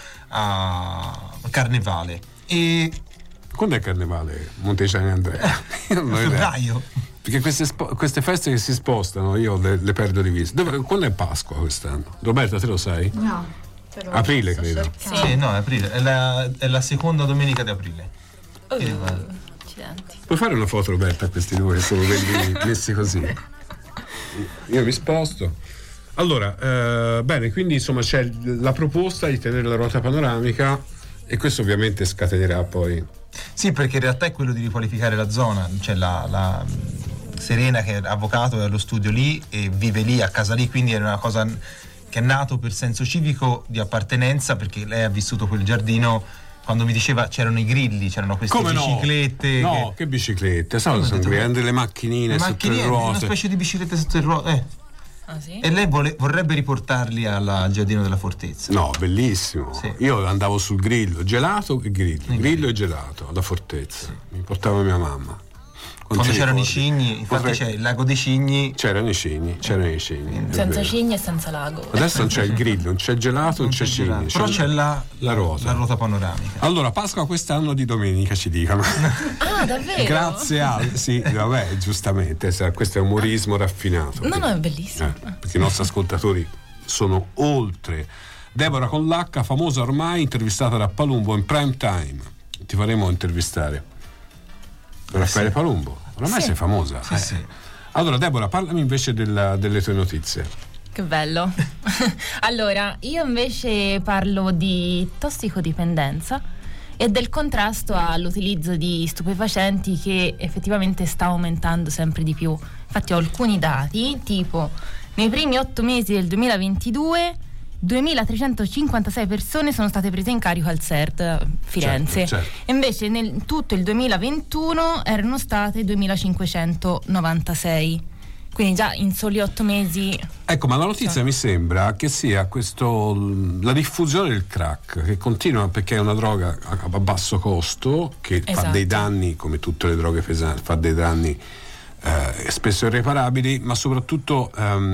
a Carnevale. E quando è Carnevale Montesano Andrea? Io non ho idea. Febbraio. Perché queste, spo- queste feste che si spostano io le, le perdo di vista. Dove, quando è Pasqua quest'anno? Roberta, te lo sai? No. Però aprile credo. Sì, sì, no, è aprile, è la, è la seconda domenica di aprile. Uh, accidenti. Puoi fare una foto, Roberta, a questi due che sono belli messi così? Io mi sposto. Allora, eh, bene, quindi insomma c'è la proposta di tenere la ruota panoramica e questo ovviamente scatenerà poi. Sì, perché in realtà è quello di riqualificare la zona, cioè la, la Serena che è avvocato è allo studio lì e vive lì, a casa lì, quindi è una cosa che è nato per senso civico di appartenenza, perché lei ha vissuto quel giardino quando mi diceva c'erano i grilli, c'erano queste Come biciclette. No, no che, che biciclette? Sai, sono grandi le macchinine le sotto macchinine, le ruote. una specie di biciclette sotto le ruote. Eh. Ah, sì? E lei vole, vorrebbe riportarli al, al giardino della fortezza. No, bellissimo. Sì. Io andavo sul grillo, gelato e grillo, grillo e gelato alla fortezza. Sì. Mi portava mia mamma. Quando c'erano i cigni, infatti Potrei... c'è il lago dei cigni. C'erano i cigni, c'erano i cigni. Senza cigni e senza lago. Adesso non c'è il grillo, non c'è il gelato, non, non c'è, c'è cigni. Però c'è la, la ruota. La ruota panoramica. Allora, Pasqua quest'anno di domenica ci dicono. Ah, davvero? Grazie a. Sì, vabbè, giustamente, questo è umorismo raffinato. No, no, è bellissimo. Eh, perché i nostri ascoltatori sono oltre. Deborah con l'H, famosa ormai, intervistata da Palumbo in prime time. Ti faremo intervistare. Raffaele sì. Palumbo. Ormai sì. sei famosa. Sì, eh. sì. Allora, Deborah, parlami invece della, delle tue notizie. Che bello. Allora, io invece parlo di tossicodipendenza e del contrasto all'utilizzo di stupefacenti che effettivamente sta aumentando sempre di più. Infatti ho alcuni dati, tipo nei primi otto mesi del duemilaventidue duemilatrecentocinquantasei persone sono state prese in carico al S E R T Firenze, certo, certo. E invece nel tutto il duemilaventuno erano state duemilacinquecentonovantasei, quindi già in soli otto mesi. Ecco, ma la notizia cioè. mi sembra che sia questo, la diffusione del crack, che continua perché è una droga a, a basso costo che esatto. fa dei danni, come tutte le droghe pesanti, fa dei danni Eh, spesso irreparabili, ma soprattutto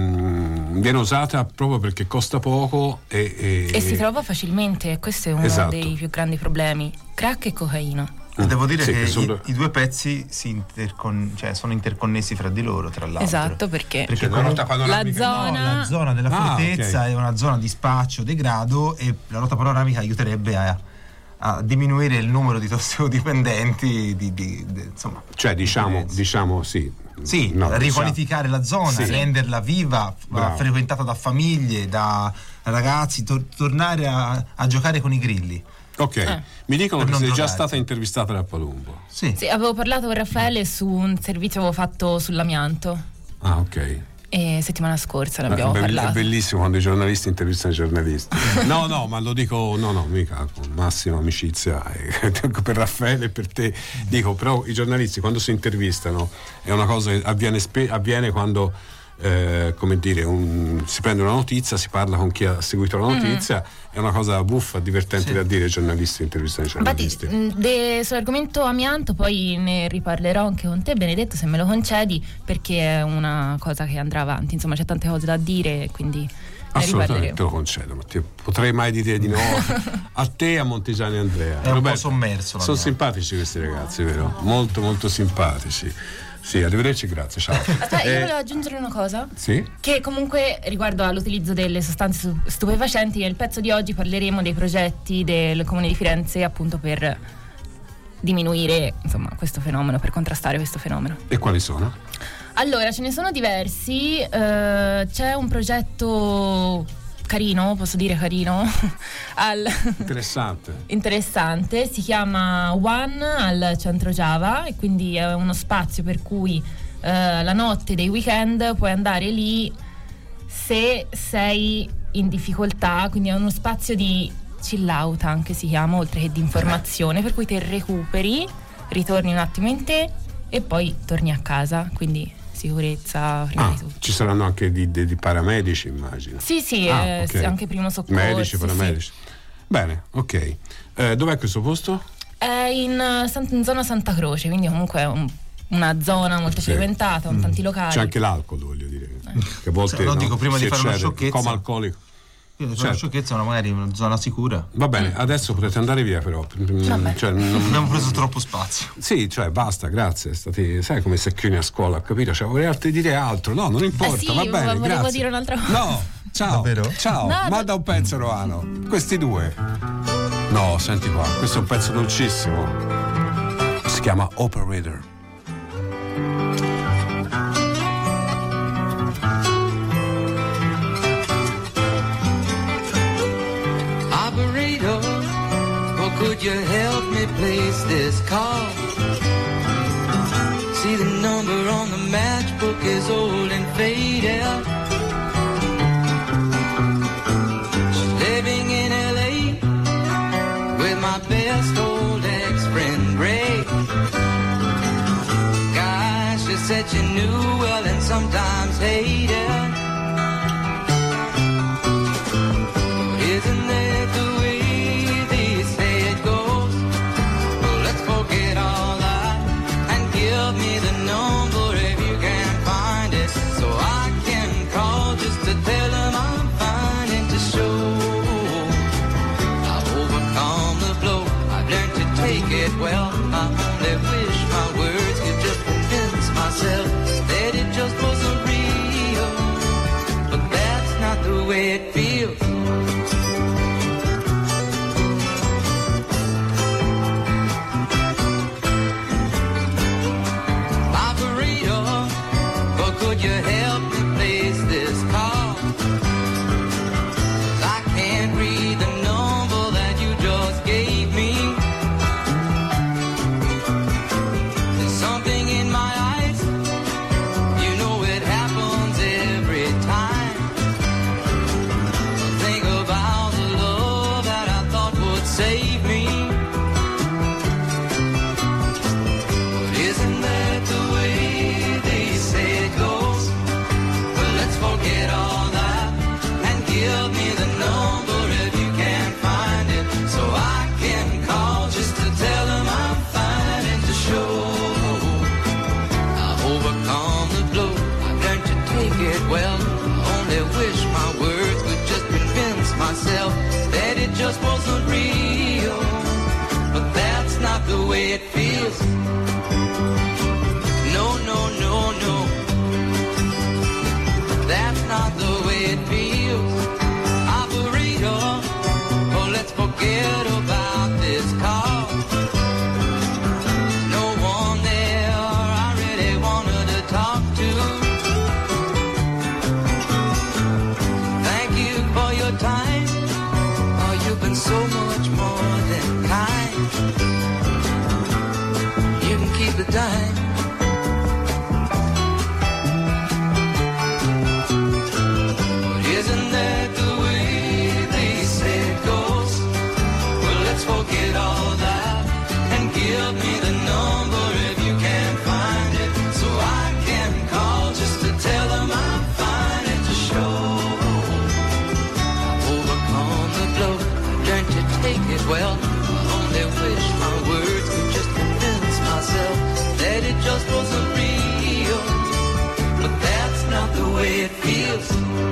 ehm, viene usata proprio perché costa poco e, e, e si trova facilmente. Questo è uno esatto. dei più grandi problemi: crack e cocaina. Mm. Devo dire sì, che, che sono... i, i due pezzi si intercon- cioè sono interconnessi fra di loro, tra l'altro. Esatto, perché, perché la, rota la zona no, la zona della fortezza ah, okay. è una zona di spaccio, degrado, e la ruota panoramica aiuterebbe a a diminuire il numero di tossicodipendenti di, di, di, insomma, cioè diciamo, diciamo sì sì, no, riqualificare diciamo. la zona, sì. renderla viva, Bravo. frequentata da famiglie, da ragazzi, to- tornare a, a giocare con i grilli. Ok, eh. mi dicono per che sei già drogarsi. stata intervistata da Palumbo. Sì. Sì, avevo parlato con Raffaele su un servizio che avevo fatto sull'amianto. Ah, ok. E settimana scorsa ne abbiamo Be- parlato. È bellissimo quando i giornalisti intervistano i giornalisti. No, no, ma lo dico, no, no, mica con massima amicizia eh, per Raffaele e per te. Dico, però i giornalisti quando si intervistano è una cosa che avviene, spe- avviene quando eh, come dire, un, si prende una notizia, si parla con chi ha seguito la notizia, mm-hmm. è una cosa buffa, divertente sì. da dire, i giornalisti intervistano i giornalisti. Infatti, de, sull'argomento amianto poi ne riparlerò anche con te, Benedetto, se me lo concedi, perché è una cosa che andrà avanti, insomma c'è tante cose da dire, quindi ne assolutamente te lo concedo, ma ti potrei mai dire di no a te e a Montesano Andrea. È un Roberto, po' sommerso. Sono mia. simpatici questi ragazzi, vero? Molto molto simpatici. Sì, arrivederci, grazie, ciao. Aspetta, eh, io volevo aggiungere una cosa. Sì? Che comunque riguardo all'utilizzo delle sostanze stupefacenti, nel pezzo di oggi parleremo dei progetti del Comune di Firenze appunto per diminuire insomma questo fenomeno, per contrastare questo fenomeno. E quali sono? Allora, ce ne sono diversi, eh, c'è un progetto carino, posso dire carino? al interessante. interessante, si chiama One al centro Java e quindi è uno spazio per cui eh, la notte dei weekend puoi andare lì se sei in difficoltà, quindi è uno spazio di chill out anche si chiama, oltre che di informazione, per cui te recuperi, ritorni un attimo in te e poi torni a casa, quindi sicurezza prima ah, di tutto. Ci saranno anche di, di, di paramedici, immagino. Sì, sì, ah, eh, okay. anche primo soccorso. Medici, paramedici. Sì. Bene, ok. Eh, dov'è questo posto? È in, Sant- in zona Santa Croce, quindi comunque è un, una zona molto Sì. frequentata, con tanti locali. C'è anche l'alcol, voglio dire. Che a volte Sì, lo no, dico prima si di fare una eccede. sciocchezza. Come alcolico. Io sono Certo. una sciocchezza, ma magari in una zona sicura. Va bene, adesso potete andare via però. Vabbè. Cioè, non... Abbiamo preso troppo spazio. Sì, cioè basta, grazie. Stati, sai come secchioni a scuola, ho capito? Cioè, vorrei altri dire altro. No, non importa, Eh sì, va bene, volevo grazie. dire un'altra cosa. No, ciao. Davvero? Ciao, No, manda un pezzo, Roano. Questi due. No, senti qua, questo è un pezzo dolcissimo. Si chiama Operator. Operator, or could you help me place this call? See, the number on the matchbook is old and faded. She's living in L A with my best old ex-friend Ray. Gosh, she said she knew well and sometimes hated. Isn't that the way they say it goes? Well, let's forget all that and give me the number if you can find it, so I can call just to tell them I'm fine and to show I've overcome the blow. I've learned to take it well. I only wish my words could just convince myself that it just wasn't real, but that's not the way it feels. Could you help me place this call? 'Cause I can't read the number that you just gave me. There's something in my eyes, you know it happens every time. Think about the love that I thought would save me. But isn't that the way they say it goes? Forget all that and give me the number if you can find it, so I can call just to tell them I'm fine and to show I've overcome the blow. I've learned to take it well. I only wish my words could just convince myself that it just wasn't real, but that's not the way it feels. No, no, no, no. That's not the way it feels. Operator, oh, let's forget about this call. No one there I really wanted to talk to. Thank you for your time. Oh, you've been so much more than kind. You can keep the dime. Isn't that the way they say it goes? Well, let's forget all that and give me the number if you can find it, so I can call just to tell them I'm fine and to show I've overcome the blow. I've learned to take it well. I only wish my words could just convince myself that it just wasn't real, but that's not the way it feels.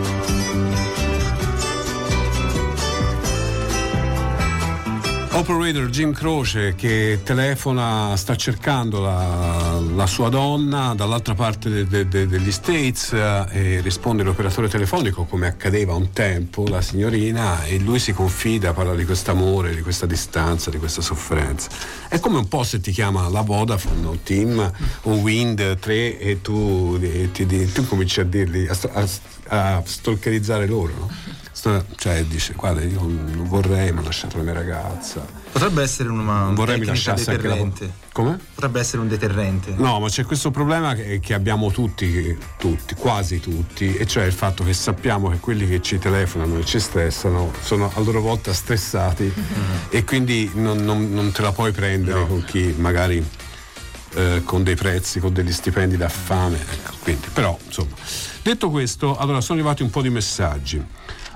Operator Jim Croce che telefona, sta cercando la, la sua donna dall'altra parte de, de, de, degli States, eh, e risponde l'operatore telefonico come accadeva un tempo, la signorina, e lui si confida, parla di quest'amore, di questa distanza, di questa sofferenza. È come un po' se ti chiama la Vodafone, un Team, un Wind tre e tu, e ti, ti, tu cominci a dirgli, a, a, a stalkerizzare loro, no? Cioè dice, guarda, io non vorrei, mi ha lasciato la mia ragazza. Potrebbe essere una non vorrei mi tecnica lasciasse anche la... deterrente. Come? Potrebbe essere un deterrente. No, ma c'è questo problema che, che abbiamo tutti, tutti, quasi tutti, e cioè il fatto che sappiamo che quelli che ci telefonano e ci stressano sono a loro volta stressati, mm. e quindi non, non, non te la puoi prendere, no, con chi magari eh, con dei prezzi, con degli stipendi da fame, ecco, quindi, però insomma. Detto questo, allora sono arrivati un po' di messaggi.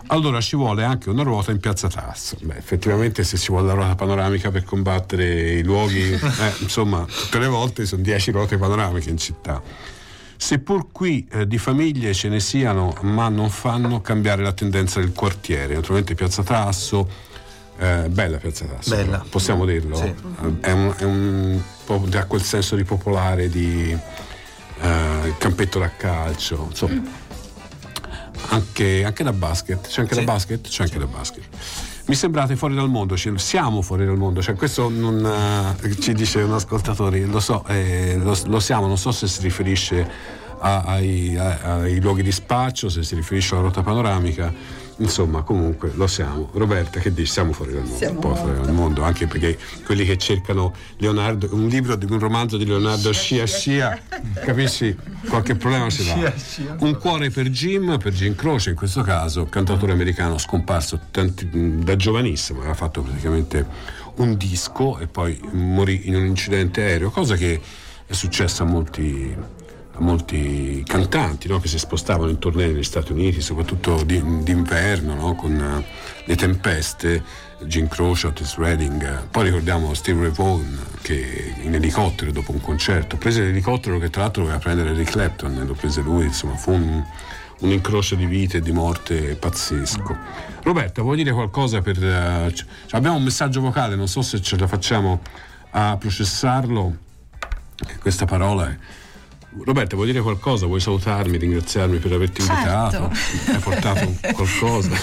Allora ci vuole anche una ruota in Piazza Tasso. Beh, effettivamente se ci vuole la ruota panoramica per combattere i luoghi, eh, insomma, tutte le volte sono dieci ruote panoramiche in città. Seppur qui eh, di famiglie ce ne siano, ma non fanno cambiare la tendenza del quartiere. Naturalmente Piazza Tasso, eh, bella Piazza Tasso, bella. Possiamo dirlo. Sì. È un, è un po' da quel senso di popolare, di eh, campetto da calcio, insomma. Mm. Anche, anche da basket, c'è anche sì. da basket? C'è anche sì. da basket. Mi sembrate fuori dal mondo, siamo fuori dal mondo, cioè questo non uh, ci dice un ascoltatore, lo so, eh, lo, lo siamo, non so se si riferisce a, ai, a, ai luoghi di spaccio, se si riferisce alla ruota panoramica, insomma comunque lo siamo. Roberta, che dici? Siamo fuori dal mondo, siamo un po' fuori dal mondo, anche perché quelli che cercano Leonardo, un libro di un romanzo di Leonardo Scia Scia, capisci? Qualche problema si dà. Un cuore per Jim, per Jim Croce in questo caso, cantautore americano scomparso tanti, da giovanissimo, aveva fatto praticamente un disco e poi morì in un incidente aereo, cosa che è successa a molti a molti cantanti, no? Che si spostavano in tournée negli Stati Uniti, soprattutto di, d'inverno, no? Con uh, le tempeste. Jim Croce, Otis Redding, poi ricordiamo Steve Ray Vaughan che in elicottero dopo un concerto prese l'elicottero che tra l'altro doveva prendere Eric Clapton e lo prese lui, insomma fu un, un incrocio di vite e di morte pazzesco. Roberta, vuoi dire qualcosa per uh, c- abbiamo un messaggio vocale, non so se ce la facciamo a processarlo, questa parola è... Roberta, vuoi dire qualcosa? Vuoi salutarmi, ringraziarmi per averti certo. invitato? Hai portato qualcosa?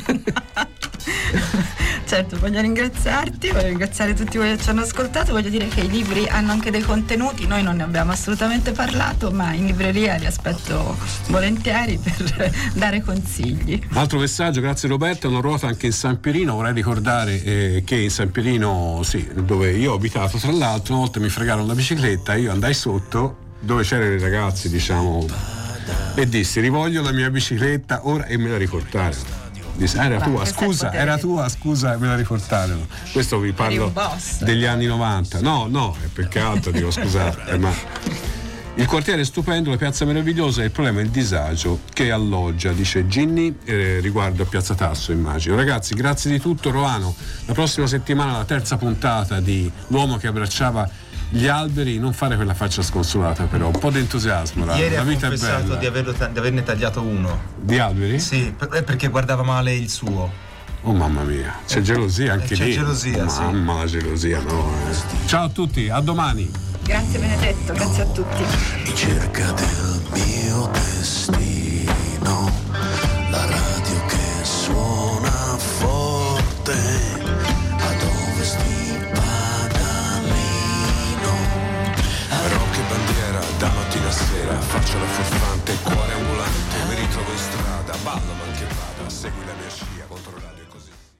Certo, voglio ringraziarti, voglio ringraziare tutti quelli che ci hanno ascoltato, voglio dire che i libri hanno anche dei contenuti, noi non ne abbiamo assolutamente parlato, ma in libreria li aspetto volentieri per dare consigli. Altro messaggio, grazie Roberta, una ruota anche in San Pierino, vorrei ricordare eh, che in San Pierino, sì, dove io ho abitato tra l'altro, una volta mi fregarono la bicicletta, io andai sotto dove c'erano i ragazzi, diciamo, e dissi rivoglio la mia bicicletta ora e me la riportarono. Disse, ah, era tua, scusa, era tua, scusa, me la riportarono. Questo vi parlo degli anni novanta. No, no, è perché altro dico scusate, eh, ma il quartiere è stupendo, la piazza è meravigliosa, il problema è il disagio che alloggia, dice Ginny, eh, riguardo a Piazza Tasso, immagino. Ragazzi, grazie di tutto. Roano, la prossima settimana la terza puntata di L'uomo che abbracciava gli alberi, non fare quella faccia sconsolata però, un po' di entusiasmo. La, Ieri la ha vita confessato è bella. Di, averlo, di averne tagliato uno. Di alberi? Sì, perché guardava male il suo. Oh mamma mia, c'è gelosia anche c'è lì. C'è gelosia, mamma, sì. la gelosia, no. Eh. Ciao a tutti, a domani. Grazie Benedetto, grazie a tutti. Ricerca del mio destino, la radio che suona forte, ad ovest di Padalino. Rock e bandiera, da mattina a sera, faccia la furfante, cuore ambulante, mi ritrovo in strada, ballo ma anche vada, segui la mia scia contro